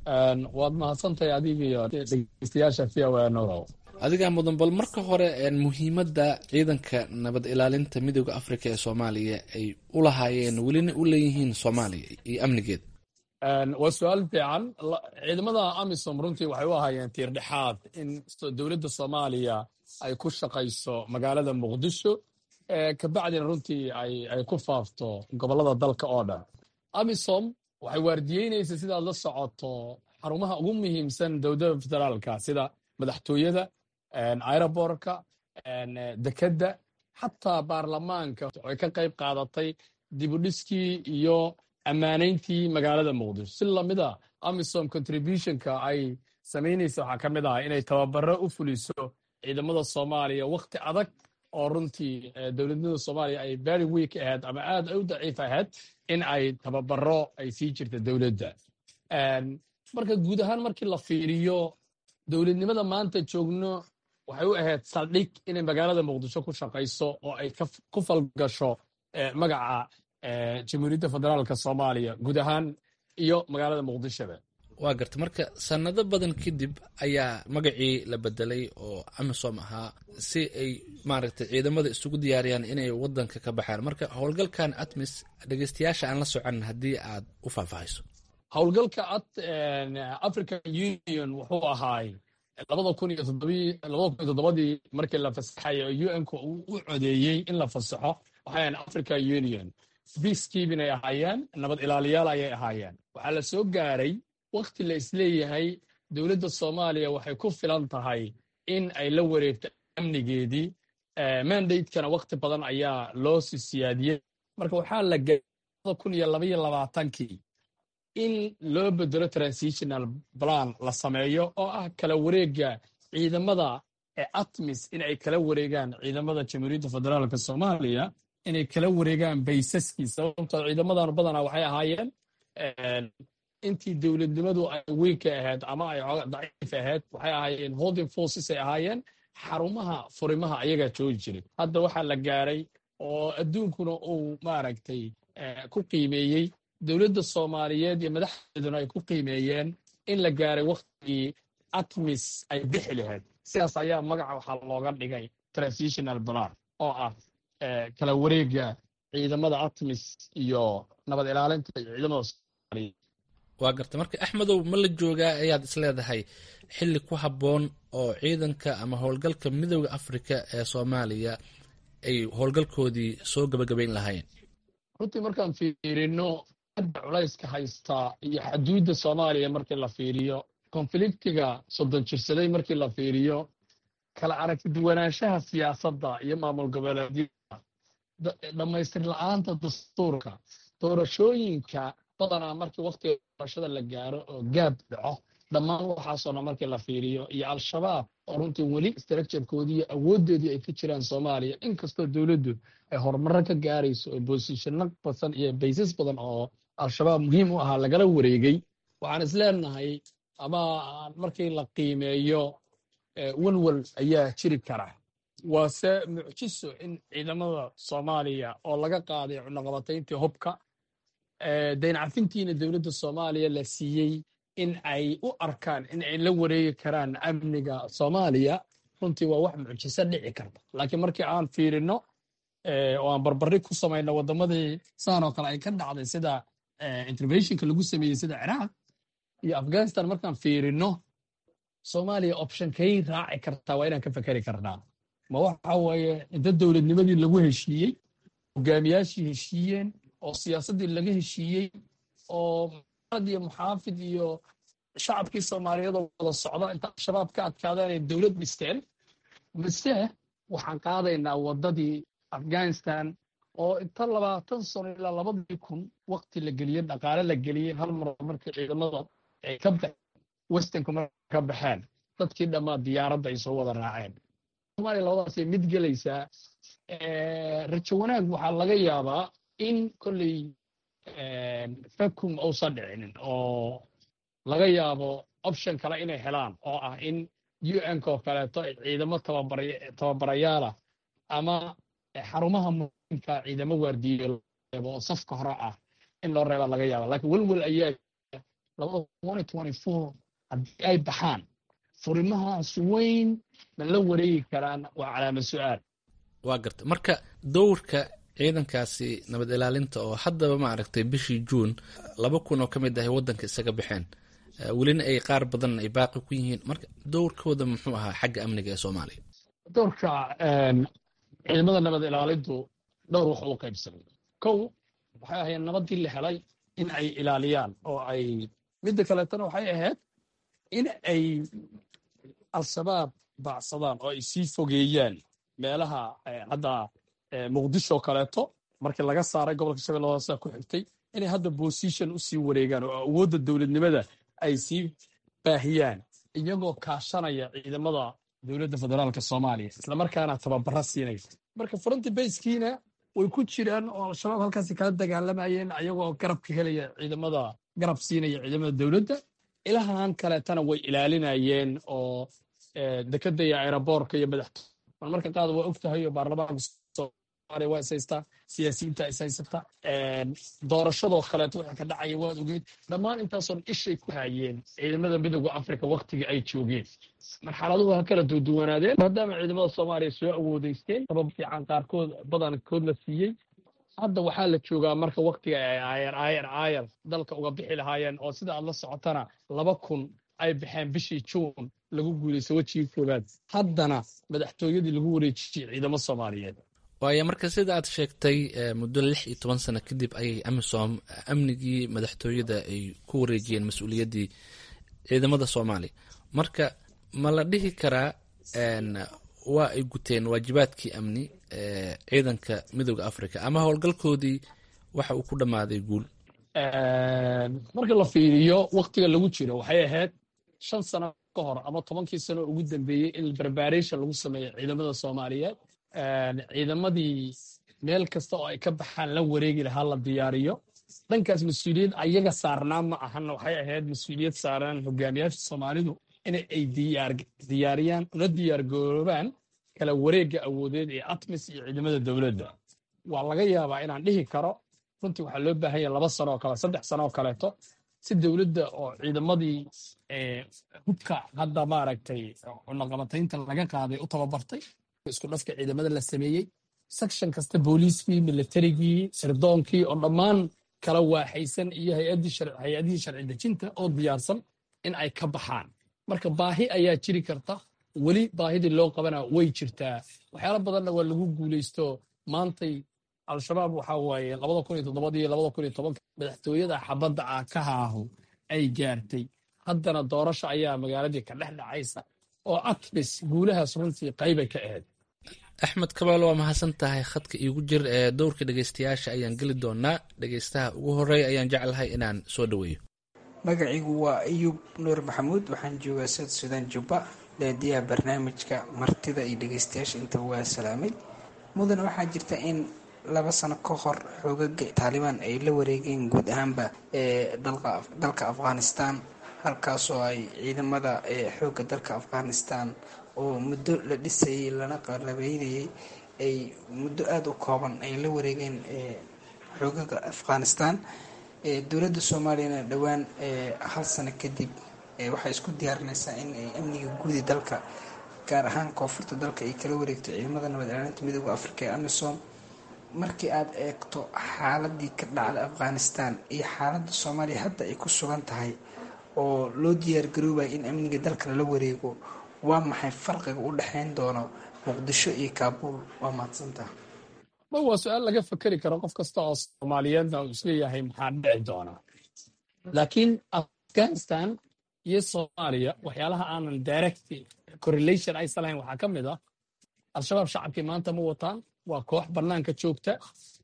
waad mahadsantahay adiga iyo dhegeystayaasha v o a norow. adigaa mudan, bal marka hore muhiimadda ciidanka nabad ilaalinta midooda afrika ee soomaaliya ay u lahaayeen welina u leeyihiin soomaaliya iyo amnigeeda. waa su-aal fiican. ciidamada amisom runtii waxay u ahaayeen tiir dhexaad in dowladda soomaaliya ay ku shaqayso magaalada muqdisho, kabacdina runtii ay ku faafto gobolada dalka oo dhan. amisom waxay waardiyeynaysa sidaad la socoto xarumaha ugu muhiimsan dowladda federaalka sida madaxtooyada, aerobortka, dekedda, xataa baarlamaanka ay ka qayb qaadatay dibudhiskii iyo ammaanayntii magaalada muqdisho. si lamida amisom contributionka ay samaynaysa waxaa ka mid ah inay tababaro u fuliso ciidamada soomaaliya wakhti adag oo runtii dowladnimada soomaaliya ay very weak ahayd ama aad u daciif ahayd, in ay tababaro ay sii jirta dowladda. marka guud ahaan markii la fiiriyo dowladnimada maanta joogno waxay u ahayd saldhig inay magaalada muqdisho ku shaqayso oo ay ku falgasho magaca jamhuuriyadda federaalka soomaaliya guud ahaan iyo magaalada muqdishoba. waa garta, marka sanado badan kadib ayaa magacii la bedelay oo amisom ahaa si ay maaragtay ciidamada isugu diyaariyaan inay wadanka ka baxaan. marka howlgalkan admis dhegeystayaasha aan la socon haddii aad u faahfaahayso. howlgalka african union wuxuu ahaay labada kun iyo toddobadii markii la fasaxayo u n-ka uu u codeeyey in la fasaxo. waxay ahayn african union peacekeeping ay ahaayeen, nabad ilaaliyaal ayay ahaayeen. waxaa la soo gaaray wakti la isleeyahay dowladda soomaaliya waxay ku filan tahay in ay la wareegto amnigeedii. mandatekana wakti badan ayaa loo si siyaadiyey. marka waxaa la gaaray kun iyo labaiyo labaatankii in loo bedelo transitional plan la sameeyo oo ah kala wareega ciidamada ee atmis in ay kala wareegaan ciidamada jamhuuriyadda federaalka soomaaliya, inay kala wareegaan baysaskii. sababtoo ciidamadan badanaa waxay ahaayeen intii dowladnimadu ay weynka ahayd ama ay daciif ahayd, waxay ahaayeen holding forces ay ahaayeen, xarumaha furimaha ayagaa joogi jiray. hadda waxaa la gaaray oo adduunkuna uu maaragtay ku qiimeeyey, dowladda soomaaliyeed iyo madaxdeeduna ay ku qiimeeyeen in la gaaray waktigii atmis ay bixi lahayd. sidaas ayaa magaca waxaa looga dhigay transitional plan oo ah kala wareega ciidamada atmis iyo nabad ilaalinta ciidamada soomaaliyeed. waa garta, marka axmedow ma la joogaa ayaad isleedahay xilli ku habboon oo ciidanka ama howlgalka midooda afrika ee soomaaliya ay howlgalkoodii soo gabagabayn lahaayeen? runtii markaan fiirino hadda culayska haystaa iyo xaduudda soomaaliya markii la fiiriyo konfliktiga soddon jirsaday markii la fiiriyo kala aragti duwanaanshaha siyaasadda iyo maamul goboleedyada dhammaystir la-aanta dastuurka doorashooyinka badanaa markii waqtiga doorashada la gaaro oo gaab dhaco dhammaan waxaasoo dhan markii la fiiriyo iyo al-shabaab oo runtii weli structurekoodii iyo awooddeedii ay ka jiraan soomaaliya inkastoo dowladdu ay horumarro ka gaarayso oo bosishano badan iyo baysas badan oo al-shabaab muhiim u ahaa lagala wareegay waxaan isleenahay ama markii la qiimeeyo walwal ayaa jiri kara waase mucjiso in ciidamada soomaaliya oo laga qaaday cunaqabatayntii hubka dayn cafintiina dowladda soomaaliya la siiyey in ay u arkaan in ay la wareegi karaan amniga soomaaliya runtii waa wax mucjiso dhici karta laakiin markii aan fiirino oo aan barbari ku samayno waddamadii saan oo kale ay ka dhacday sida interventionka lagu sameeyey sida ciraaq iyo afghanistan markaan fiirino soomaaliya optionkay raaci kartaa waa inaan ka fekeri karnaa ma waxa weeye inta dowladnimadii lagu heshiiyey hogaamiyaashii heshiiyeen oo siyaasaddii laga heshiiyey oo muxaafid iyo muxaafid iyo shacabkii soomaaliyeed oo wada socda inta al-shabaab ka adkaadeen ay dowlad dhisteen mise waxaan qaadaynaa waddadii afghanistan oo inta labaatan sano ilaa labadii kun waqti la geliyey dhaqaale la geliyey hal mar markii ciidamada ay ka baxeen westernku marka ka baxeen dadkii dhammaa diyaaradda ay soo wada raaceen soomaaliya labadaasay mid gelaysaa rajo wanaag waxaa laga yaabaa in kolley fakum uusan dhicinin oo laga yaabo option kale inay helaan oo ah in u n ko kaleeto ciidamo tababarayaala ama xarumaha muhiimka ciidamo waardiyo oo safka hore ah in loo reeba laga yaaba laakiin welwel ayaa haddii ay baxaan furimahaas weyn ma la wareegi karaan waa calaama su-aal waa garta marka dowrka ciidankaasi nabad ilaalinta oo haddaba maaragtay bishii juun laba kun oo ka mid ahay waddanka isaga baxeen welina ay qaar badan ay baaqi ku yihiin marka dowrkooda muxuu ahaa xagga amniga ee soomaaliya dowrka ciidamada nabad ilaalintu dhowr wax u qaybsamay kow waxay ahayd nabadii la helay in ay ilaaliyaan oo ay midda kaleetana waxay ahayd in ay al-shabaab baacsadaan oo ay sii fogeeyaan meelaha hadda muqdisho kaleeto markii laga saaray gobolka shabeellaha hoose ku xigtay inay hadda position u sii wareegaan oo awoodda dowladnimada ay sii baahiyaan iyagoo kaashanaya ciidamada dowladda federaalka soomaaliya islamarkaana tababara siinaya marka fronti basekiina way ku jiraan oo al-shabaab halkaasi kala dagaalamayeen ayagoo garab ka helaya ciidamada garab siinaya ciidamada dowladda ilahan kaleetana way ilaalinayeen oo dekada iyo aeroboorka iyo madaxtooy marka qaad waa ogtahay oo baarlamaanka soomaaliya waa ishaystaa siyaasiyiinta ishaysata doorashadoo kaleeto waxa ka dhacaya waad ogeed dhammaan intaasoon ishay ku hayeen ciidamada midooda afrika waktiga ay joogeen marxaladuhu ha kala duuduwanaadeen maadaama ciidamada soomaaliya soo awoodeysteen sabab fiican qaarkood badankood la siiyey hadda waxaa la joogaa marka waktiga ay aayar aayar aayar dalka uga bixi lahaayeen oo sida aad la socotana laba kun ay baxeen bishii juun lagu guulayso wejigii koowaad haddana madaxtooyadii lagu wareejiyey ciidamo soomaaliyeed waayo marka sida aad sheegtay muddo lix iyo toban sano kadib ayay amisom amnigii madaxtooyada ay ku wareejiyeen mas-uuliyaddii ciidamada soomaaliya marka ma la dhihi karaa waa ay guteen waajibaadkii amni ciidanka midooda africa ama howlgalkoodii waxa uu ku dhammaaday guul marka la fiiriyo waktiga lagu jiro waxay ahayd shan sano ka hor ama tobankii sano ugu dambeeyey in preparation lagu sameeyo ciidamada soomaaliyeed ciidamadii meel kasta oo ay ka baxaan la wareegi lahaa la diyaariyo dhankaas mas-uuliyad ayaga saarnaa ma ahana waxay ahayd mas-uuliyad saaraan hogaamiyaasha soomaalidu in ay diyaariyaan una diyaargaroobaan kala wareegga awoodeed ee atmis iyo ciidamada dowladda waa laga yaabaa inaan dhihi karo runtii waxaa loo baahan yahay laba sano oo kale saddex sano oo kaleeto si dowladda oo ciidamadii hubka hadda maaragtay cunaqabataynta laga qaaday u tababartay isku dhafka ciidamada la sameeyey section kasta booliiskii militarigii sirdoonkii oo dhammaan kala waaxaysan iyo hay-adihii sharci dejinta oo diyaarsan in ay ka baxaan marka baahi ayaa jiri karta weli baahidii loo qabana way jirtaa waxyaalo badanna waa lagu guulaysto maantay al-shabaab waxaa waaye labada kun iyo toddobadii labada kun iyo tobanka madaxtooyada xabadda ah ka haahu ay gaartay haddana doorasho ayaa magaaladii ka dhex dhacaysa oo atmis guulahaas runtii qaybay ka ahayd. axmed kabaal waa mahadsan tahay. khadka iigu jir ee dowrka dhegeystayaasha ayaan geli doonaa. dhegeystaha ugu horeeya ayaan jeclahay inaan soo dhaweeyo. magaciigu waa ayuub nuur maxamuud, waxaan joogaa south sudan jubba. daadiyaha barnaamijka martida iyo dhegeystayaasha intaba waa salaamay. mudan waxaa jirta in laba sano ka hor xoogaga taalibaan ay la wareegeen guud ahaanba ee dalka afghanistan, halkaasoo ay ciidamada xoogga dalka afghanistan oo muddo la dhisayay lana qalabeynayay ay muddo aada u kooban ay la wareegeen xoogaga afghanistan. dowladda soomaaliyana dhowaan hal sano kadib waxay isku diyaarinaysaa in ay amniga guudi dalka gaar ahaan koonfurta dalka ay kala wareegto ciidamada nabad ilaalinta midooda afrika ee amisom. markii aada eegto xaaladii ka dhacda afghanistan iyo xaaladda soomaaliya hadda ay ku sugan tahay oo loo diyaargaroobaya in amniga dalka lala wareego, waa maxay farqiga u dhexayn doono muqdisho iyo kaabuul? waa mahadsantaha. ma waa su-aal laga fekeri karo qof kasta oo soomaaliyeedna uu isleeyahay maxaa dhici doonaa. laakiin afghanistan iyo soomaaliya waxyaalaha aanan direct correlation aysan lahayn waxaa ka mid ah al-shabaab shacabkii maanta ma wataan, waa koox bannaanka joogta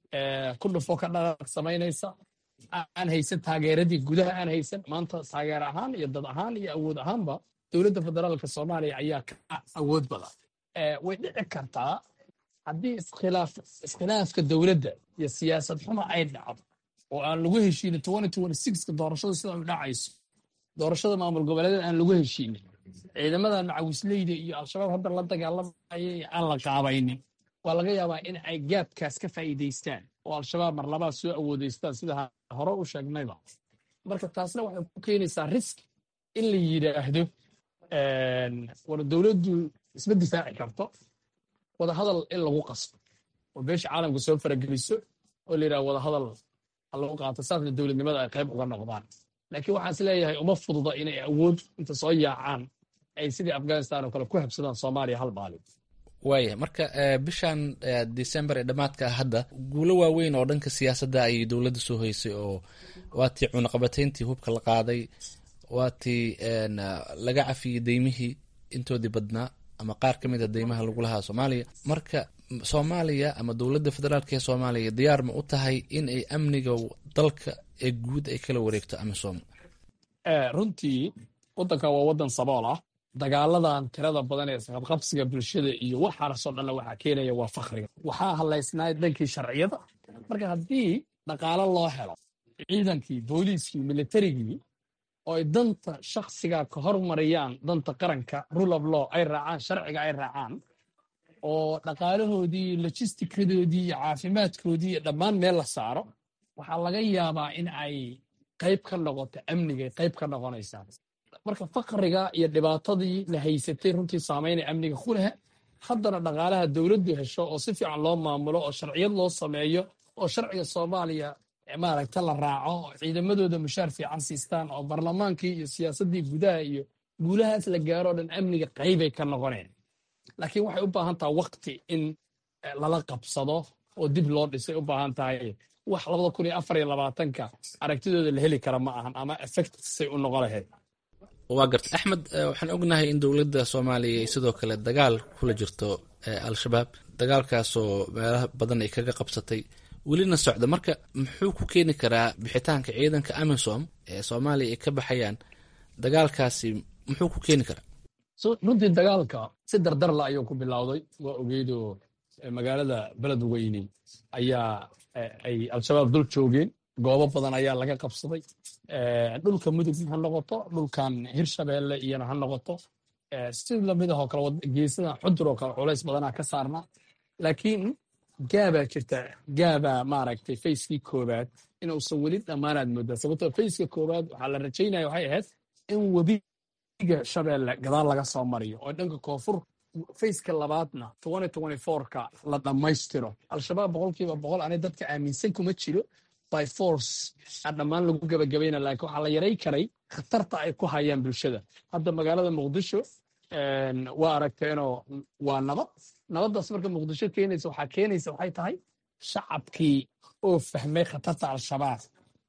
ku dhufo ka dhaqaaq samaynaysa, aan haysan taageeradii gudaha aan haysan. maanta taageer ahaan iyo dad ahaan iyo awood ahaanba dowladda federaalka soomaaliya ayaa ka awood badan. way dhici kartaa haddii iskhilaaf iskhilaafka dowladda iyo siyaasad xuma ay dhacdo oo aan lagu heshiinin ka doorashada sida ay dhacayso, doorashada maamul goboleedeed aan lagu heshiinin, ciidamadan macawisleyda iyo al-shabaab hadda la dagaalamaya aan la qaabaynin, waa laga yaabaa in ay gaabkaas ka faa'iidaystaan oo al-shabaab mar labaad soo awoodaystaan sida hore u sheegnayba. marka taasna waxay ku keenaysaa risk in la yidhaahdo war dowladdu isma difaaci karto, wadahadal in lagu qasbo oo beesha caalamka soo farageliso oo la yidhahdo wadahadal ha lagu qaato, saasna dowladnimada ay qayb uga noqdaan. laakiin waxaan is leeyahay uma fududa inay awood inta soo yaacaan ay sidii afghanistan oo kale ku habsadaan soomaaliya hal maalin. waaya marka bishan december ee dhammaadka hadda guulo waaweyn oo dhanka siyaasadda ayay dowladda soo haysay, oo waatii cunaqabatayntii hubka la qaaday, waatii laga cafiyey deymihii intoodii badnaa ama qaar ka mid a deymaha lagu lahaa soomaaliya. marka soomaaliya ama dowladda federaalk ee soomaaliya diyaar ma u tahay in ay amniga dalka ee guud ay kala wareegto amisom? runtii waddankan waa waddan sabool ah. dagaaladan tirada badan ee isqabqabsiga bulshada iyo waxaasoo dhanna waxaa keenaya waa fakriga. waxaa halaysnaa dhankii sharciyada. marka haddii dhaqaalo loo helo ciidankii booliiskii militarigii oo ay danta shakhsiga ka hormariyaan danta qaranka, rule of law ay raacaan, sharciga ay raacaan, oo dhaqaalahoodii logistikadoodii iyo caafimaadkoodii iyo dhammaan meel la saaro, waxaa laga yaabaa in ay qayb ka noqoto amnigay qayb ka noqonaysaa. marka fakriga iyo dhibaatadii la haysatay runtii saamaynay amniga ku leh. haddana dhaqaalaha dowladdu hesho oo si fiican loo maamulo oo sharciyad loo sameeyo oo sharciga soomaaliya maaragta la raaco oo ciidamadooda mushaar fiican siistaan oo barlamaankii iyo siyaasaddii gudaha iyo guulahaas la gaaro o dhan amniga qaybay ka noqoneen. laakiin waxay u baahan tahay waqti in lala qabsado oo dib loo dhisay u baahan tahay. wax labada kun iyo afar iyo labaatanka aragtidooda la heli kara ma ahan ama effectsay u noqon lahayd. waa garta axmed, waxaan ognahay in dowladda soomaaliya ay sidoo kale dagaal kula jirto al-shabaab, dagaalkaasoo meelaha badan ay kaga qabsatay welina socda. marka muxuu ku keeni karaa bixitaanka ciidanka amisom ee soomaaliya ay ka baxayaan? dagaalkaasi muxuu ku keeni karaa? runtii dagaalka si dardarla ayuu ku bilowday. waa ogeydoo magaalada beledweyne ayaa ay al-shabaab dul joogeen, goobo badan ayaa laga qabsaday. dhulka mudug ha noqoto, dhulkan hirshabeelle iyana ha noqoto, si lamid ahoo kale geesada xudur oo kale culays badanaa ka saarnaa. laakiin gaabaa jirta, gaabaa maaragtay fayskii koowaad inuusan weli dhammaanaad moodaa. sababtoo fayska koowaad waxaa la rajaynaya waxay ahayd in webiga shabeelle gadaal laga soo mariyo oo dhanka koonfur fayska labaadna ka la dhammaystiro. al-shabaab boqolkiiba boqol anay dadka aaminsan kuma jiro by force a dhammaan lagu gabagabayna, laakiin waxaa la yaray karay khatarta ay ku hayaan bulshada. hadda magaalada muqdisho waa aragteenoo waa nabad. nabaddaas marka muqdisho keenaysa waxaa keenaysa waxay tahay shacabkii oo fahmay khatarta al-shabaab,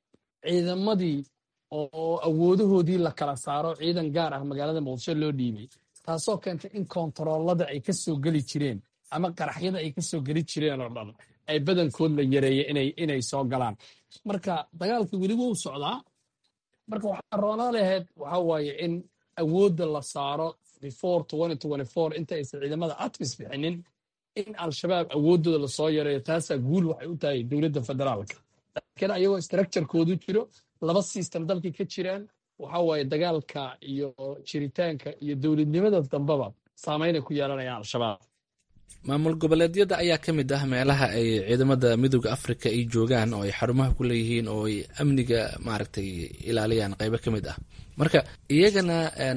ciidamadii oo awoodahoodii la kala saaro ciidan gaar ah magaalada muqdisho loo dhiibay, taasoo keentay in koontaroolada ay ka soo geli jireen ama qaraxyada ay ka soo geli jireen oo dhan ay badankood la yareeyey inay soo galaan. marka dagaalka weli wuu socdaa. marka waxaa roonaa lahayd waxaa waaye in awoodda la saaro before inta aysan ciidamada atmis bixinin, in al-shabaab awooddooda lasoo yareeyo. taasaa guul waxay u tahay dowladda federaalka. laakiin ayagoo structurekoodu jiro, laba system dalkii ka jiraan, waxaa waaye dagaalka iyo jiritaanka iyo dowladnimada dambaba saameynay ku yeelanayaan al-shabaab. maamul goboleedyada ayaa ka mid ah meelaha ay ciidamada midooda afrika ay joogaan oo ay xarumaha ku leeyihiin oo ay amniga maaragtay ilaaliyaan qaybo ka mid ah. marka iyagana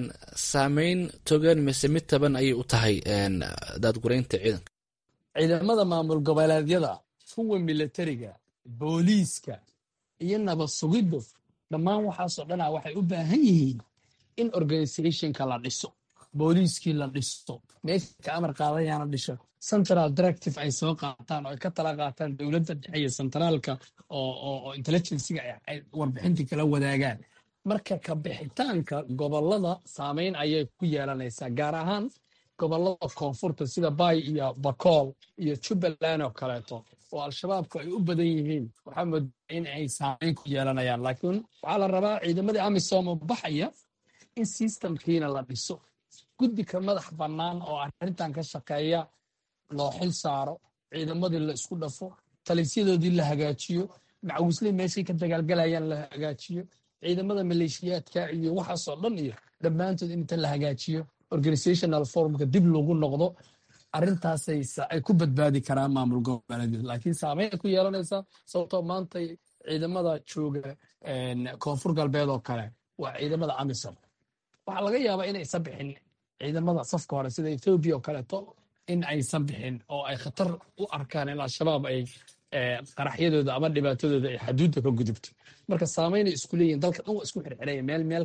saameyn togan mise mid taban ayay u tahay daadgureynta ciidanka. ciidamada maamul goboleedyada, kuwa militariga, booliiska iyo nabad sugiddu, dhammaan waxaasoo dhanaa waxay u baahan yihiin in organizationka la dhiso, booliiskii la dhisto, meesha ka amar qaadayaana dhisho, central directive ay soo qaataan oo ay ka tala qaataan dowladda dhexe iyo centraalka oo intelligenciga ay warbixintii kala wadaagaan. marka ka bixitaanka gobolada saameyn ayay ku yeelanaysaa, gaar ahaan gobolada koonfurta sida bay iyo bakool iyo jubbaland oo kaleeto oo al-shabaabku ay u badan yihiin. waxaa moodaa in ay saameyn ku yeelanayaan, laakiin waxaa la rabaa ciidamadii amisom oo baxaya in systemkiina la dhiso, guddi ka madax bannaan oo arrintan ka shaqeeya loo xil saaro, ciidamadii la isku dhafo, talisyadoodii la hagaajiyo, macawisley meeshay ka dagaalgalayaan la hagaajiyo, ciidamada maleeshiyaadka iyo waxaasoo dhan iyo dhammaantood inta la hagaajiyo, organizational formka dib lagu noqdo. arrintaasay ay ku badbaadi karaan maamul goboleedyada. laakiin saameyn ku yeelanaysaa sababtoo maanta ciidamada jooga koonfur galbeed oo kale waa ciidamada amisom. waxaa laga yaabaa inaysan bixin ciidamada safka hore sida ethoobiya oo kaleeto, in aysan bixin oo ay khatar u arkaan in al-shabaab ay qaraxyadooda ama dhibaatadooda ay xaduudda ka gudubto. marka saameynay isku leeyihin, dalka dhan waa isku xirxiraya, meel meel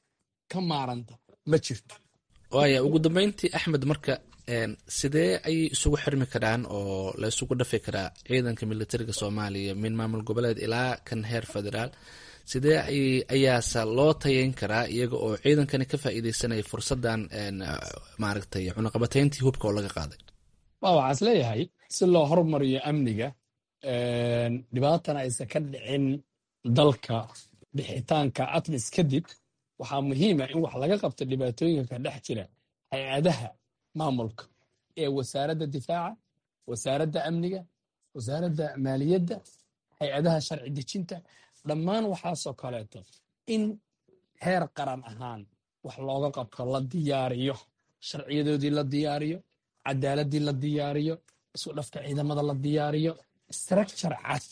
ka maaranta ma jirto. waaya ugu dambeyntii axmed, marka sidee ayay isugu xirmi karaan oo la isugu dhafi karaa ciidanka militariga soomaaliya min maamul goboleed ilaa kan heer federaal? sidee ayaase loo tayeyn karaa iyaga oo ciidankani ka faa'iideysanaya fursadan maaragtay cunaqabateyntii hubka oo laga qaaday? waxaa is leeyahay si loo hormariyo amniga, dhibaatana aysan ka dhicin dalka bixitaanka atmis kadib, waxaa muhiima in wax laga qabto dhibaatooyinka ka dhex jira hay-adaha maamulka ee wasaaradda difaaca, wasaaradda amniga, wasaaradda maaliyadda, hay-adaha sharci dejinta, dhammaan waxaasoo kaleeto in heer qaran ahaan wax looga qabto, la diyaariyo sharciyadoodii, la diyaariyo cadaaladii, la diyaariyo isku dhafka ciidamada, la diyaariyo structure cad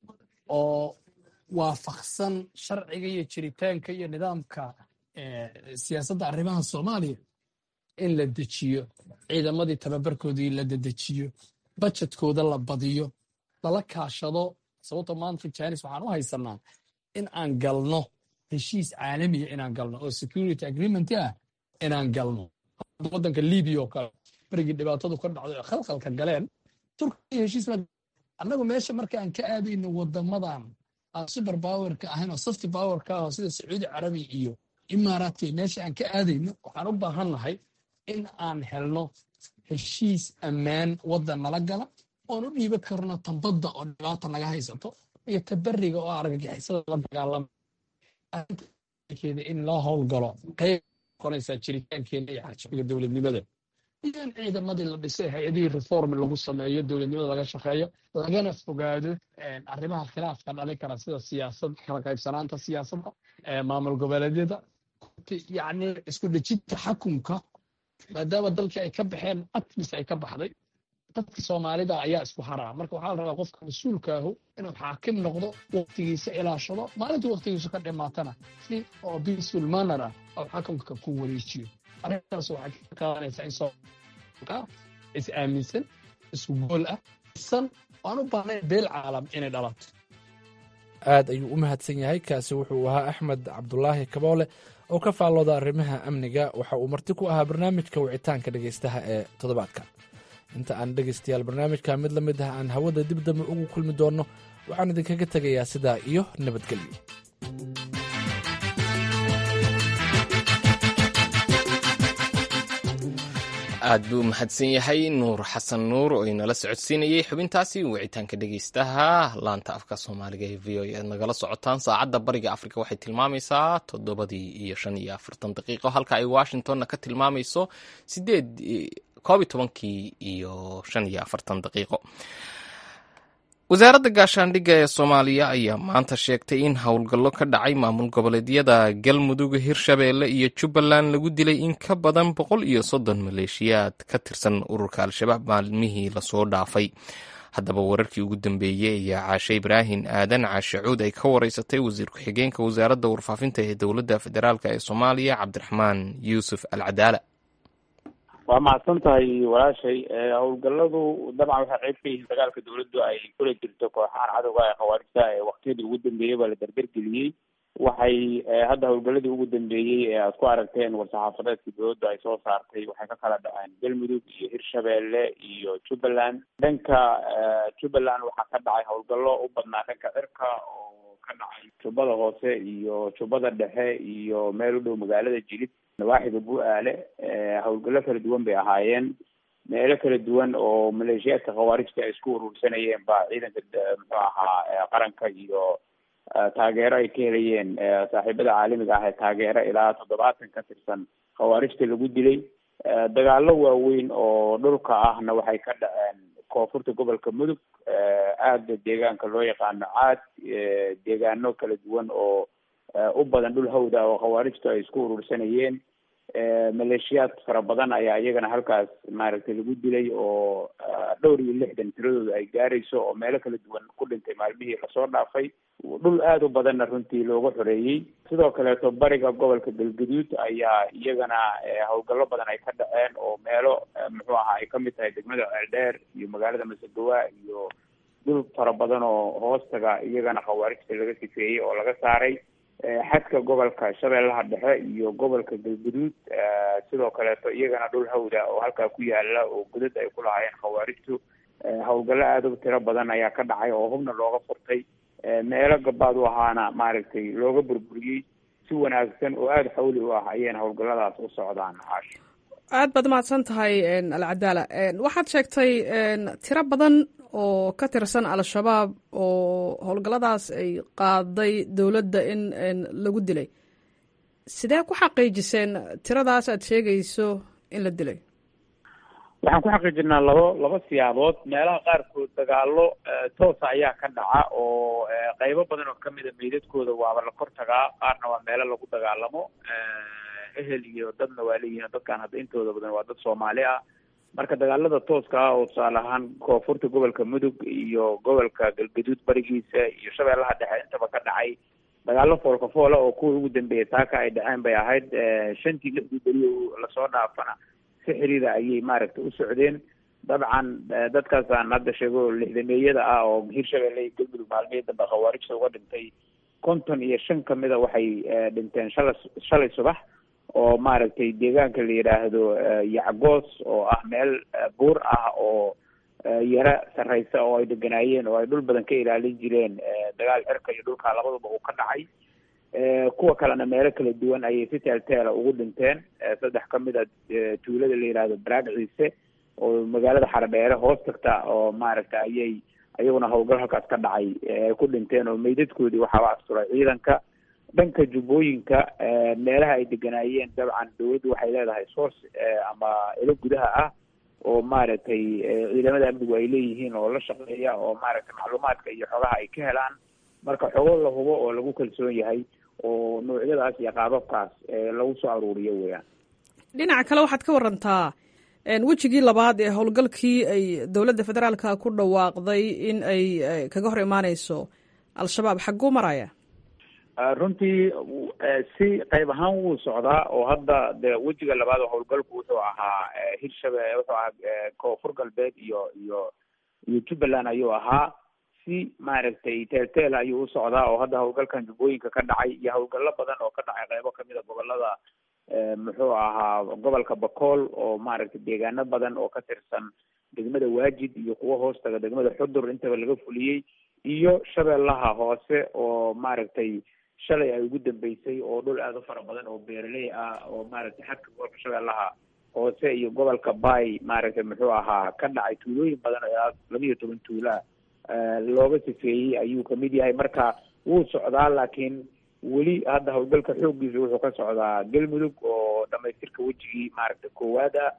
oo waafaqsan sharciga iyo jiritaanka iyo nidaamka siyaasadda arrimaha soomaaliya, in la dejiyo ciidamadii tababarkoodii la dedejiyo, bajetkooda la badiyo, lala kaashado. sababto maanta janis waxaan u haysanaa in aan galno heshiis caalamiya, inaan galno oo security agreement ah inaan galno. waddanka libiya oo kale berigii dhibaatadu ka dhacday oo khalkhalka galeen, turkiya heshiis annagu meesha marka aan ka aadayno wadamadan aan super powerka ahayn oo safety powerka ah sida sacuudi carabi iyo imaaraadka, meesha aan ka aadayno waxaan u baahannahay in aan helno heshiis ammaan waddan nala gala oon u dhiiba karno tambadda oo dhibaata naga haysato iyo tabariga oo argagixisada la dagaalama. in loo howlgalo qayb noqonaysaa jiritaankeena iyo xajiga dowladnimada, iyo in ciidamadii la dhisay, hay-adihii reform lagu sameeyo, dowladnimada laga shaqeeyo, lagana fogaado arrimaha khilaafka dhali kara sida siyaasad, kala qaybsanaanta siyaasadda, maamul goboleedyada, yacni isku dhejinta xakumka, maadaama dalkii ay ka baxeen atmis ay ka baxday, dadka soomaalida ayaa isku haraa. marka waxaa la rabaa qofka mas-uulkaahu inuu xaakim noqdo, waqtigiisa ilaashado, maalintii waqtigiisu ka dhimaatana si oo peaceful manner ah oo xakamka ku wareejiyo. arrintaas waxay ka qaadanaysaa in soomaalka is aaminsan, isku gool ah, san aan u baahnayn beel caalam inay dhalato. aad ayuu u mahadsan yahay. kaasi wuxuu ahaa axmed cabdulaahi kaboole oo ka faallooda arrimaha amniga. waxa uu marti ku ahaa barnaamijka wicitaanka dhegaystaha ee toddobaadkan. inta aan dhegaystayaal barnaamijka mid la mid ah aan hawada dib dambe ugu kulmi doonno waxaan idinkaga tegayaa sidaa iyo nabadgelyo. aad buu u mahadsan yahay nuur xasan nuur oo inala socodsiinayay xubintaasi wicitaanka dhegaystaha laanta afka soomaaliga ee v o e aad nagala socotaan. saacadda bariga afrika waxay tilmaamaysaa toddobadii iyo shan iyo afartan daqiiqo halka ay washingtonna ka tilmaamayso sideed koob iyo tobankii iyo shan iyo afartan daqiiqo. wasaaradda gaashaandhigga ee soomaaliya ayaa maanta sheegtay in howlgallo ka dhacay maamul goboleedyada galmudug, hirshabeelle iyo jubbaland lagu dilay in ka badan boqol iyo soddon maleeshiyaad ka tirsan ururka al-shabaab maalmihii lasoo dhaafay. haddaba wararkii ugu dambeeyey ayaa caashe ibraahin aadan caashe cuud ay ka wareysatay wasiir ku-xigeenka wasaaradda warfaafinta ee dowladda federaalk ee soomaaliya cabdiraxmaan yuusuf alcadaala. waa mahadsan tahay walaashay. howlgaladu dabcan waxay qayb ka yihiin dagaalka dawladdu ay kula jirto kooxahan cadowga ee khawaarijta ee waktiyadii ugu dambeeyey baa la dardargeliyey. waxay hadda howlgaladii ugu dambeeyey ee aad ku aragteen war-saxaafadeedkii dawladdu ay soo saartay waxay ka kala dhaceen galmudug iyo hirshabeelle iyo jubbaland. dhanka jubbaland waxaa ka dhacay howlgallo u badnaa dhanka cirka oo ka dhacay jubbada hoose iyo jubbada dhexe iyo meel u dhow magaalada jilib nawaaxiga bu-aale. howlgallo kala duwan bay ahaayeen, meelo kala duwan oo maleeshiyaadka khawaarijta ay isku urursanayeen baa ciidanka muxuu ahaa qaranka iyo taageero ay ka helayeen saaxiibada caalamiga ah ee taageero ilaa toddobaatan ka tirsan khawaarijta lagu dilay. dagaalo waaweyn oo dhulka ahna waxay ka dhaceen koonfurta gobolka mudug, aada deegaanka loo yaqaano caad, deegaano kala duwan oo u badan dhul hawda oo khawaarijtu ay isku urursanayeen. maleeshiyaad fara badan ayaa iyagana halkaas maaragtay lagu dilay oo dhowr iyo lixdan tiradooda ay gaarayso oo meelo kala duwan ku dhintay maalmihii lasoo dhaafay. dhul aada u badanna runtii looga xoreeyey. sidoo kaleeto bariga gobolka galgaduud ayaa iyagana howlgallo badan ay ka dhaceen oo meelo muxuu ahaa ay kamid tahay degmada ceeldheer iyo magaalada masagawa iyo dhul fara badan oo hoostaga iyagana khawaarijta laga sifeeyey oo laga saaray. xadka gobolka shabeellaha dhexe iyo gobolka galgaduud sidoo kaleeto iyagana dhul hawda oo halkaa ku yaala oo godad ay ku lahaayeen khawaarijtu. howlgallo aada u tiro badan ayaa ka dhacay oo hubna looga furtay. meelo gabaad u ahaana maaragtay looga burburiyey. si wanaagsan oo aada xawli u ah ayayna howlgalladaas u socdaan. caash aad baad mahadsan tahay alcadaala. waxaad sheegtay tiro badan oo ka tirsan al-shabaab oo howlgalladaas ay qaaday dowladda in lagu dilay. sidee ku xaqiijiseen tiradaas aad sheegayso in la dilay? waxaan ku xaqiijinaa labo laba siyaabood. meelaha qaarkood dagaalo toosa ayaa ka dhaca oo qeybo badan oo kamida meydadkooda waaba la kor tagaa, qaarna waa meelo lagu dagaalamo. ehel iyo dadna waa leeyihiin. dadkan hadda intooda badan waa dad soomaali ah. marka dagaalada tooska ah oo tusaale ahaan koonfurta gobolka mudug iyo gobolka galgaduud barigiisa iyo shabeellaha dhexe intaba ka dhacay dagaalo foolka foola oo kuwa ugu dambeeyay taaka ay dhaceen bay ahayd. shantii lixdii beri lasoo dhaafana si xiriira ayay maaragtay u socdeen. dabcan dadkaasaan hadda sheego lixdameeyada ah oo hirshabeelle iyo galmudug maalmihii dambe khawaarijta uga dhintay konton iyo shan kamida waxay dhinteen shala shalay subax oo maaragtay deegaanka la yidhaahdo yacgoos oo ah meel buur ah oo yaro sarreysa oo ay deganaayeen oo ay dhul badan ka ilaalin jireen dagaal cirka iyo dhulka labaduba uu ka dhacay. kuwa kalena meelo kala duwan ayay si teelteela ugu dhinteen. saddex kamid a tuulada la yidhaahdo baraag ciise oo magaalada xaradheere hoos tagta oo maaragtay ayay ayaguna howlgal halkaas ka dhacay ku dhinteen oo meydadkoodii waxaaba asturay ciidanka. dhanka jubbooyinka meelaha ay deganaayeen dabcan dawladdu waxay leedahay source ama ilo gudaha ah oo maaragtay ciidamada amnigu ay leeyihiin oo la shaqeeya oo maaragtay macluumaadka iyo xogaha ay ka helaan. marka xogo la hubo oo lagu kalsoon yahay oo noocyadaas iyo qaababkaas lagu soo aruuriyo weeyaan. dhinaca kale waxaad ka warantaa wejigii labaad ee howlgalkii ay dowladda federaalka ku dhawaaqday in ay kaga hor imaaneyso al-shabaab xagguu maraya? runtii si qayb ahaan wuu socdaa oo hadda de wejiga labaad oo howlgalku wuxuu ahaa hirshabelle wuxuu ahaa koonfur galbeed iyo iyo iyo jubbaland ayuu ahaa. si maaragtay teelteel ayuu u socdaa oo hadda howlgalkan jubbooyinka ka dhacay iyo howlgallo badan oo ka dhacay qaybo kamid a gobolada muxuu ahaa gobolka bakool oo maaragtay deegaano badan oo ka tirsan degmada waajid iyo kuwo hoostaga degmada xudur intaba laga fuliyey iyo shabeellaha hoose oo maaragtay shalay ay ugu dambeysay oo dhul aada u fara badan oo beeraley ah oo maaragtay xadka gobolka shabeellaha hoose iyo gobolka bay maaragtay muxuu ahaa ka dhacay tuulooyin badan oo labiiyo toban tuula looga sifeeyey ayuu kamid yahay. marka wuu socdaa laakiin weli hadda howlgalka xooggiisa wuxuu ka socdaa galmudug oo dhamaystirka wejigii maaragtay koowaad ah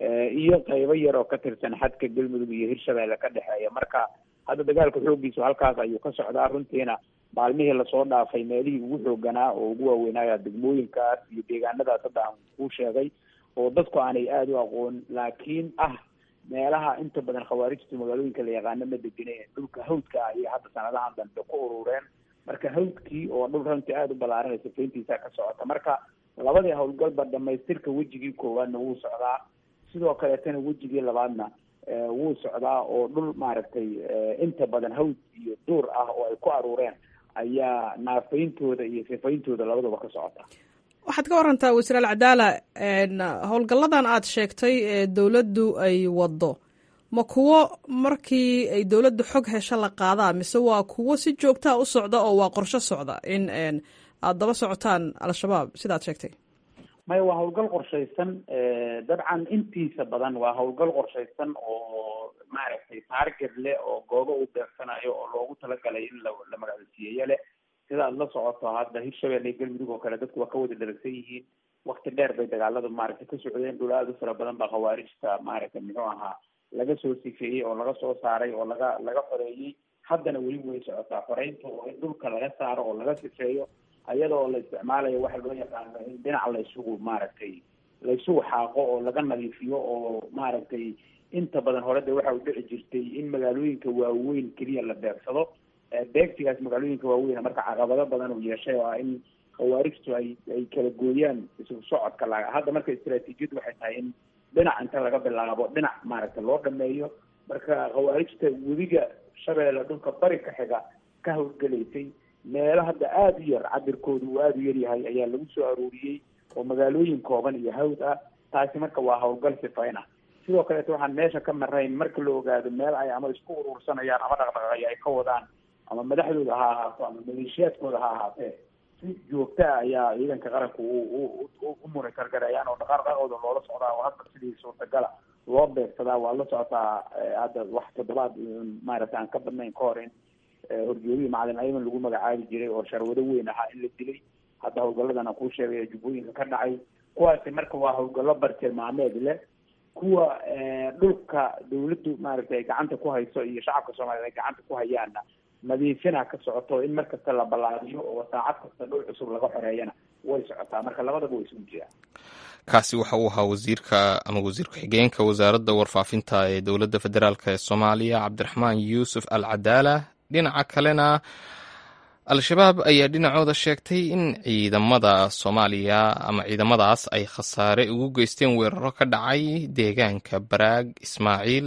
iyo qaybo yar oo ka tirsan xadka galmudug iyo hirshabeelle ka dhexeeya. marka hadda dagaalka xooggiisa halkaas ayuu ka socdaa. runtiina maalmihii lasoo dhaafay meelihii ugu xooganaa oo ugu waaweynaya degmooyinkaas iyo deegaanadaas hadda aan kuu sheegay oo dadku aanay aada u aqoon laakiin ah meelaha inta badan khawaarijta magaalooyinka la yaqaano ma degeneen dhulka hawdka ah iyo hadda sanadahan dambe ku urureen. marka hawdkii oo dhul runtii aada u balaaranay sifayntiisa ka socota. marka labadii howlgalba dhamaystirka wejigii koowaadna wuu socdaa sidoo kaleetana wejigii labaadna wuu socdaa oo dhul maaragtay inta badan hawd iyo duur ah oo ay ku aruureen ayaa naafayntooda iyo sifayntooda labadaba ka socota. waxaad ka warantaa wasiir alcadaala howlgalladan aad sheegtay ee dowladdu ay waddo ma kuwo markii ay dowladdu xog hesho la qaadaa mise waa kuwo si joogtaa u socda oo waa qorsho socda in aad daba socotaan al-shabaab sidaad sheegtay? maya waa howlgal qorshaysan dabcan intiisa badan waa howlgal qorshaysan oo maaragtay taarget leh oo goobo u beegsanayo oo loogu talagalay in la la magacalsiiyeyo leh. sida aad la socoto hadda hirshabeelle iyo galmudug oo kale dadku waa ka wada dharagsan yihiin. wakti dheer bay dagaaladu maaragtay ka socdeen. dhul aada u fara badan baa khawaarijta maaragtay muxuu ahaa laga soo sifeeyey oo laga soo saaray oo laga laga xoreeyey. haddana weli way socotaa xoreynta oo in dhulka laga saaro oo laga sifeeyo iyada oo la isticmaalayo waxa loo yaqaano in dhinac la isugu maaragtay la isugu xaaqo oo laga nadiifiyo oo maaragtay inta badan hore de waxa u dhici jirtay in magaalooyinka waaweyn keliya la beegsado. beegsigaas magaalooyinka waaweyn marka caqabado badan uu yeeshay oo ah in khawaarijtu ay ay kala gooyaan isu socodka laga hadda marka istaraatiijiyadu waxay tahay in dhinac inta laga bilaabo dhinac maaragtay loo dhameeyo. marka khawaarijta webiga shabeelle dhulka bari ka xiga ka howlgalaysay meelo hadda aada u yar cabirkoodu uu aada u yaryahay ayaa lagu soo aruuriyey oo magaalooyin kooban iyo hawd ah. taasi marka waa howlgal sifayn ah. sidoo kaleeto waxaan meesha ka marayn marka la ogaado meel ay ama isku urursanayaan ama dhaqdhaqaaqyo ay ka wadaan ama madaxdooda ha ahaato ama maleeshiyaadkooda ha ahaatee si joogta ah ayaa ciidanka qaranku u u monitor garayaan oo dhaqaaqooda loola socdaa oo hadda sidii suurtagala loo beegsadaa. waa la socotaa hadda wax toddobaad maaragtay aan ka badnayn ka hor in horjoogihii macalin ayman lagu magacaabi jiray oo sharwado weyn ahaa in la dilay. hadda howlgalladan aan kuu sheegay jubbooyinka ka dhacay kuwaasi marka waa howlgallo bartilmaameed leh. kuwa dhulka dawladdu maaragtay ay gacanta ku hayso iyo shacabka soomaaliyed ay gacanta ku hayaanna nadiifina ka socoto in markasta la ballaariyo oo saacad kasta dhul cusub laga xoreeyana way socotaa. marka labadaba way isugu jiraan. kaasi waxa uu ahaa wasiirka ama wasiir ku-xigeenka wasaaradda warfaafinta ee dowladda federaalk ee soomaaliya cabdiraxmaan yuusuf al cadaala. dhinaca kalena al-shabaab ayaa dhinacooda sheegtay in ciidamada soomaaliya ama ciidamadaas ay khasaare ugu geysteen weeraro ka dhacay deegaanka baraag ismaaciil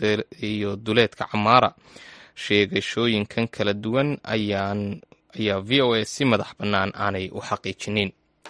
iyo duleedka camaara. sheegashooyinkan kala duwan ayaan ayaa v o a si madax bannaan aanay u xaqiijinin.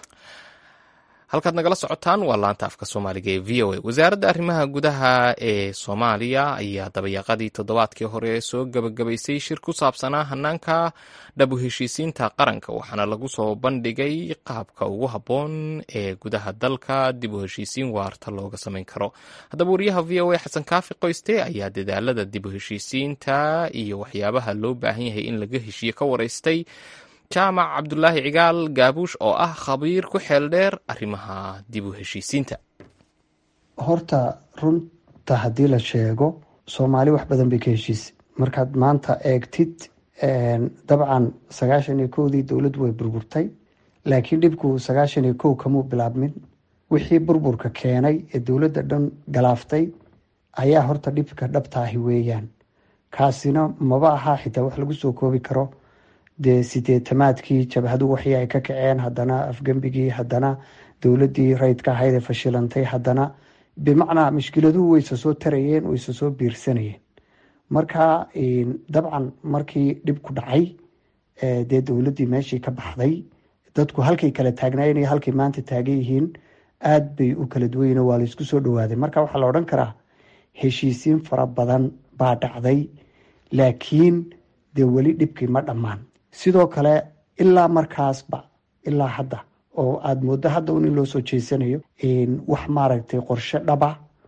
halkaad nagala socotaan waa laanta afka soomaaliga ee v o a. wasaaradda arrimaha gudaha ee soomaaliya ayaa dabayaaqadii toddobaadkii hore soo gebagabaysay shir ku saabsanaa hanaanka dhabu heshiisiinta qaranka waxaana lagu soo bandhigay qaabka ugu habboon ee gudaha dalka dib u heshiisiin waarta looga samayn karo. haddaba wariyaha v o a xasan kaafi qoyste ayaa dadaalada dib u heshiisiinta iyo waxyaabaha loo baahan yahay in laga heshiiyo ka waraystay jaamac cabdulaahi cigaal gaabuush oo ah khabiir ku xeel dheer arrimaha dib u heshiisiinta. horta runta haddii la sheego soomaali wax badan bay ka heshiisay. markaad maanta eegtid dabcan sagaashan iyo kowdii dowladdu way burburtay laakiin dhibku sagaashan iyo kow kamuu bilaabmin. wixii burburka keenay ee dowladda dhan galaaftay ayaa horta dhibka dhabtaahi weeyaan. kaasina maba aha xitaa wax lagu soo koobi karo. dee sideetamaadkii jabhadu waxii ay ka kaceen, haddana afgembigii, haddana dowladdii rayidka ahayd ee fashilantay, haddana bimacnaa mushkiladuhu wayse soo tarayeen, wayse soo biirsanayeen. marka dabcan markii dhibku dhacay dee dowladdii meeshii ka baxday, dadku halkay kala taagnaayeen iyo halkay maanta taagan yihiin aada bay u kala duwayeen, waa la isku soo dhawaaday. marka waxaa la odhan karaa heshiisiin fara badan baa dhacday, laakiin dee weli dhibkii ma dhammaan. sidoo kale ilaa markaasba ilaa hadda oo aada mooddo hadda un in loo soo jeesanayo wax maaragtay qorshe dhaba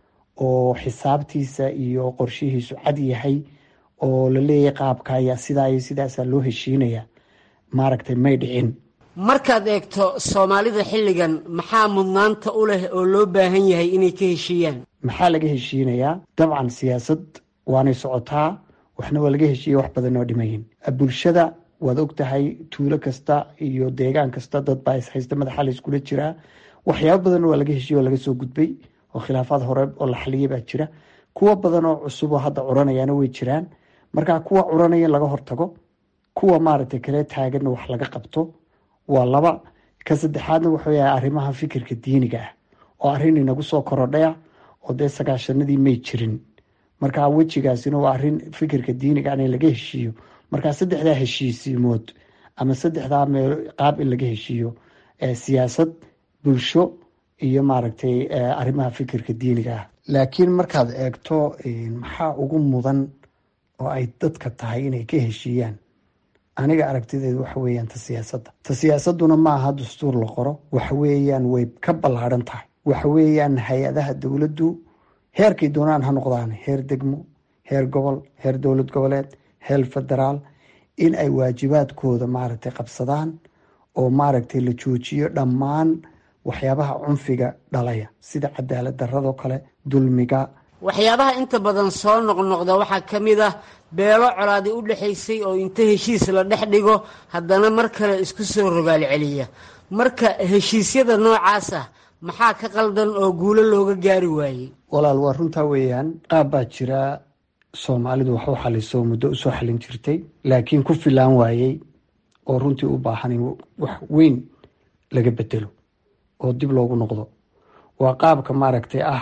oo xisaabtiisa iyo qorshihiisu cad yahay oo la leeyahay qaabka ayaa sidaa iyo sidaasaa loo heshiinaya maaragtay may dhicin. markaad eegto soomaalida xilligan maxaa mudnaanta u leh oo loo baahan yahay inay ka heshiiyaan? maxaa laga heshiinayaa? dabcan siyaasad waanay socotaa, waxna waa laga heshiiya, wax badan oo dhimayin. bulshada waad og tahay tuulo kasta iyo deegaan kasta dad baa is haysta, madaxa la iskula jiraa. waxyaabo badan waa laga heshiiya oo laga soo gudbay oo khilaafaad hore oo la xaliyay baa jira. kuwa badan oo cusub oo hadda curanayaana way jiraan. markaa kuwa curanaya laga hortago, kuwa maaragtay kale taaganna wax laga qabto waa laba. ka saddexaadna wuxuu yahay arrimaha fikirka diiniga ah oo arrin inagu soo korodhaya oo dee sagaashanadii may jirin. markaa wejigaasina waa arrin fikirka diiniga in laga heshiiyo. markaa saddexdaa heshiisiimood ama saddexdaa meel qaab in laga heshiiyo, siyaasad, bulsho iyo maaragtay arrimaha fikirka diiniga ah. laakiin markaad eegto maxaa ugu mudan oo ay dadka tahay inay ka heshiiyaan, aniga aragtideedu waxa weeyaan ta siyaasadda. ta siyaasadduna ma aha dastuur la qoro, waxa weeyaan way ka ballaadhan tahay. waxa weeyaan hay-adaha dowladdu heerkay doonaan ha noqdaan, heer degmo, heer gobol, heer dowlad goboleed, heer federaal, in ay waajibaadkooda maaragtay qabsadaan oo maaragtay la joojiyo dhammaan waxyaabaha cunfiga dhalaya sida cadaalad darradoo kale, dulmiga. waxyaabaha inta badan soo noqnoqda waxaa ka mid ah beelo colaadi u dhexaysay oo inta heshiis la dhex dhigo haddana mar kale isku soo rogaal celiya. marka heshiisyada noocaas ah maxaa ka qaldan oo guulo looga gaari waayey? walaal waa runtaa weeyaan. qaab baa jira soomaalidu wax u xaliso muddo usoo xalin jirtay, laakiin ku filaan waayey oo runtii u baahan in wax weyn laga bedelo oo dib loogu noqdo. waa qaabka maaragtay ah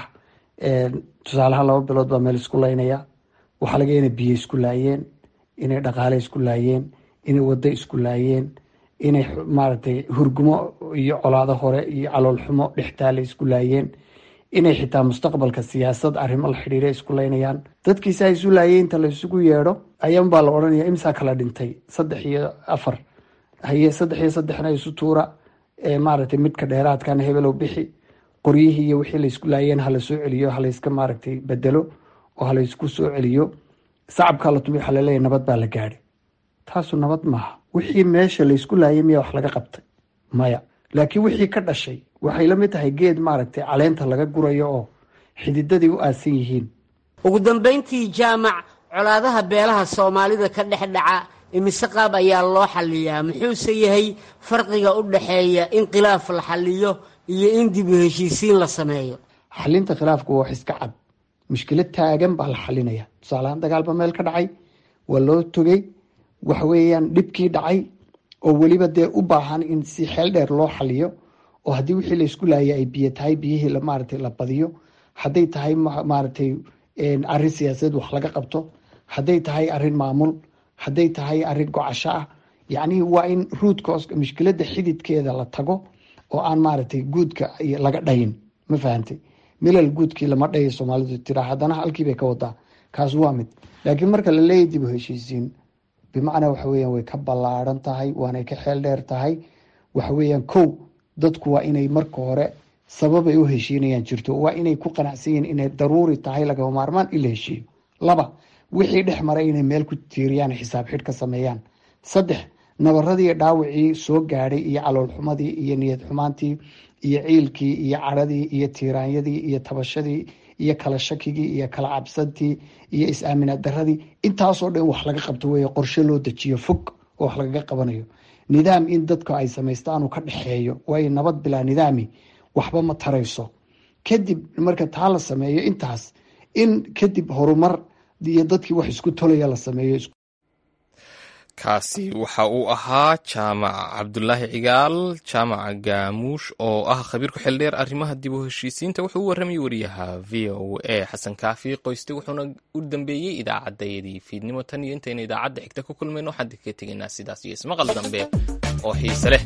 tusaalaha laba bilood baa meel isku laynaya, waxaa laga inay biyo isku laayeen, inay dhaqaale isku laayeen, inay waddo isku laayeen, inay maaragtay hurgumo iyo colaado hore iyo caloolxumo dhextaale isku laayeen, inay xitaa mustaqbalka siyaasad arrimo la xidhiira isku laynayaan. dadkiisa isu laayay inta la isugu yeedho ayaan baa la odhanaya imsaa kala dhintay saddex iyo afar, haye saddex iyo saddexna isu tuura, maaragtay midka dheeraadkana hebelow bixi, qoryihii iyo wixii laysku laayeen hala soo celiyo, halayska maaragtay bedelo oo halaysku soo celiyo. sacabkaa la tumi waxaa laleeyahay nabad baa la gaadhay. taasu nabad maaha. wixii meesha laysku laayay miyaa wax laga qabtay? maya. laakiin wixii ka dhashay waxay la mid tahay geed maaragtay caleenta laga gurayo oo xididadii u aasan yihiin. ugu dambayntii jaamac, colaadaha beelaha soomaalida ka dhex dhaca imise qaab ayaa loo xaliyaa? muxuuse yahay farqiga u dhexeeya in khilaaf la xaliyo iyo in dib u heshiisiin la sameeyo? xalinta khilaafku waa wax iska cad. mushkilad taagan baa la xalinaya. tusaalahaan dagaalba meel ka dhacay waa loo togay, waxa weeyaan dhibkii dhacay oo weliba dee u baahan in si xeel dheer loo xaliyo. oo haddii wixii laysku laayay ay biyo tahay, biyihii maaragtay la badiyo. hadday tahay maaragtay arrin siyaasadeed wax laga qabto, hadday tahay arrin maamul, hadday tahay arrin gocasho ah. yacnii waa in ruudka mushkiladda xididkeeda la tago oo aan maaragtay guudka laga dhayin. ma fahantay? milal guudkii lama dhayo soomaalidu tiraa, haddana halkii bay ka wadaa. kaas waa mid. laakiin marka la leeyahy dib u heshiisiin, bimacnaa waxa weeyaan way ka ballaadhan tahay, waanay ka xeel dheer tahay. waxa weeyaan kow, dadku waa inay marka hore sababay u heshiinayaan jirto, waa inay ku qanacsan yihiin inay daruuri tahay lagama maarmaan in la heshiiyo. laba, wixii dhex maray inay meel ku tiiriyaan, xisaab xidh ka sameeyaan. saddex, nabaradii dhaawacii soo gaadhay iyo caloolxumadii iyo niyad xumaantii iyo ciilkii iyo cadhadii iyo tiiraanyadii iyo tabashadii iyo kala shakigii iyo kala cabsantii iyo is-aaminaad daradii, intaasoo dhan wax laga qabto weeye. qorshe loo dejiyo fog oo wax lagaga qabanayo. nidaam in dadka ay samaystaan uu ka dhexeeyo, waayo nabad bilaa nidaami waxba ma tarayso. kadib marka taa la sameeyo intaas, in kadib horumar iyo dadkii wax isku tolaya la sameeyo. kaasi waxa uu ahaa jaamac cabdulaahi cigaal jaamac gaamuush oo ah khabiir ku xil dheer arrimaha dib u heshiisiinta. wuxuu u warramayay wariyaha v o a xasan kaafi qoyste, wuxuuna u dambeeyey idaacaddayadii fiidnimo. tan iyo intayna idaacadda xigta ku kulmayno waxaan ka tegaynaa sidaas iyo ismaqal dambe oo xiise leh.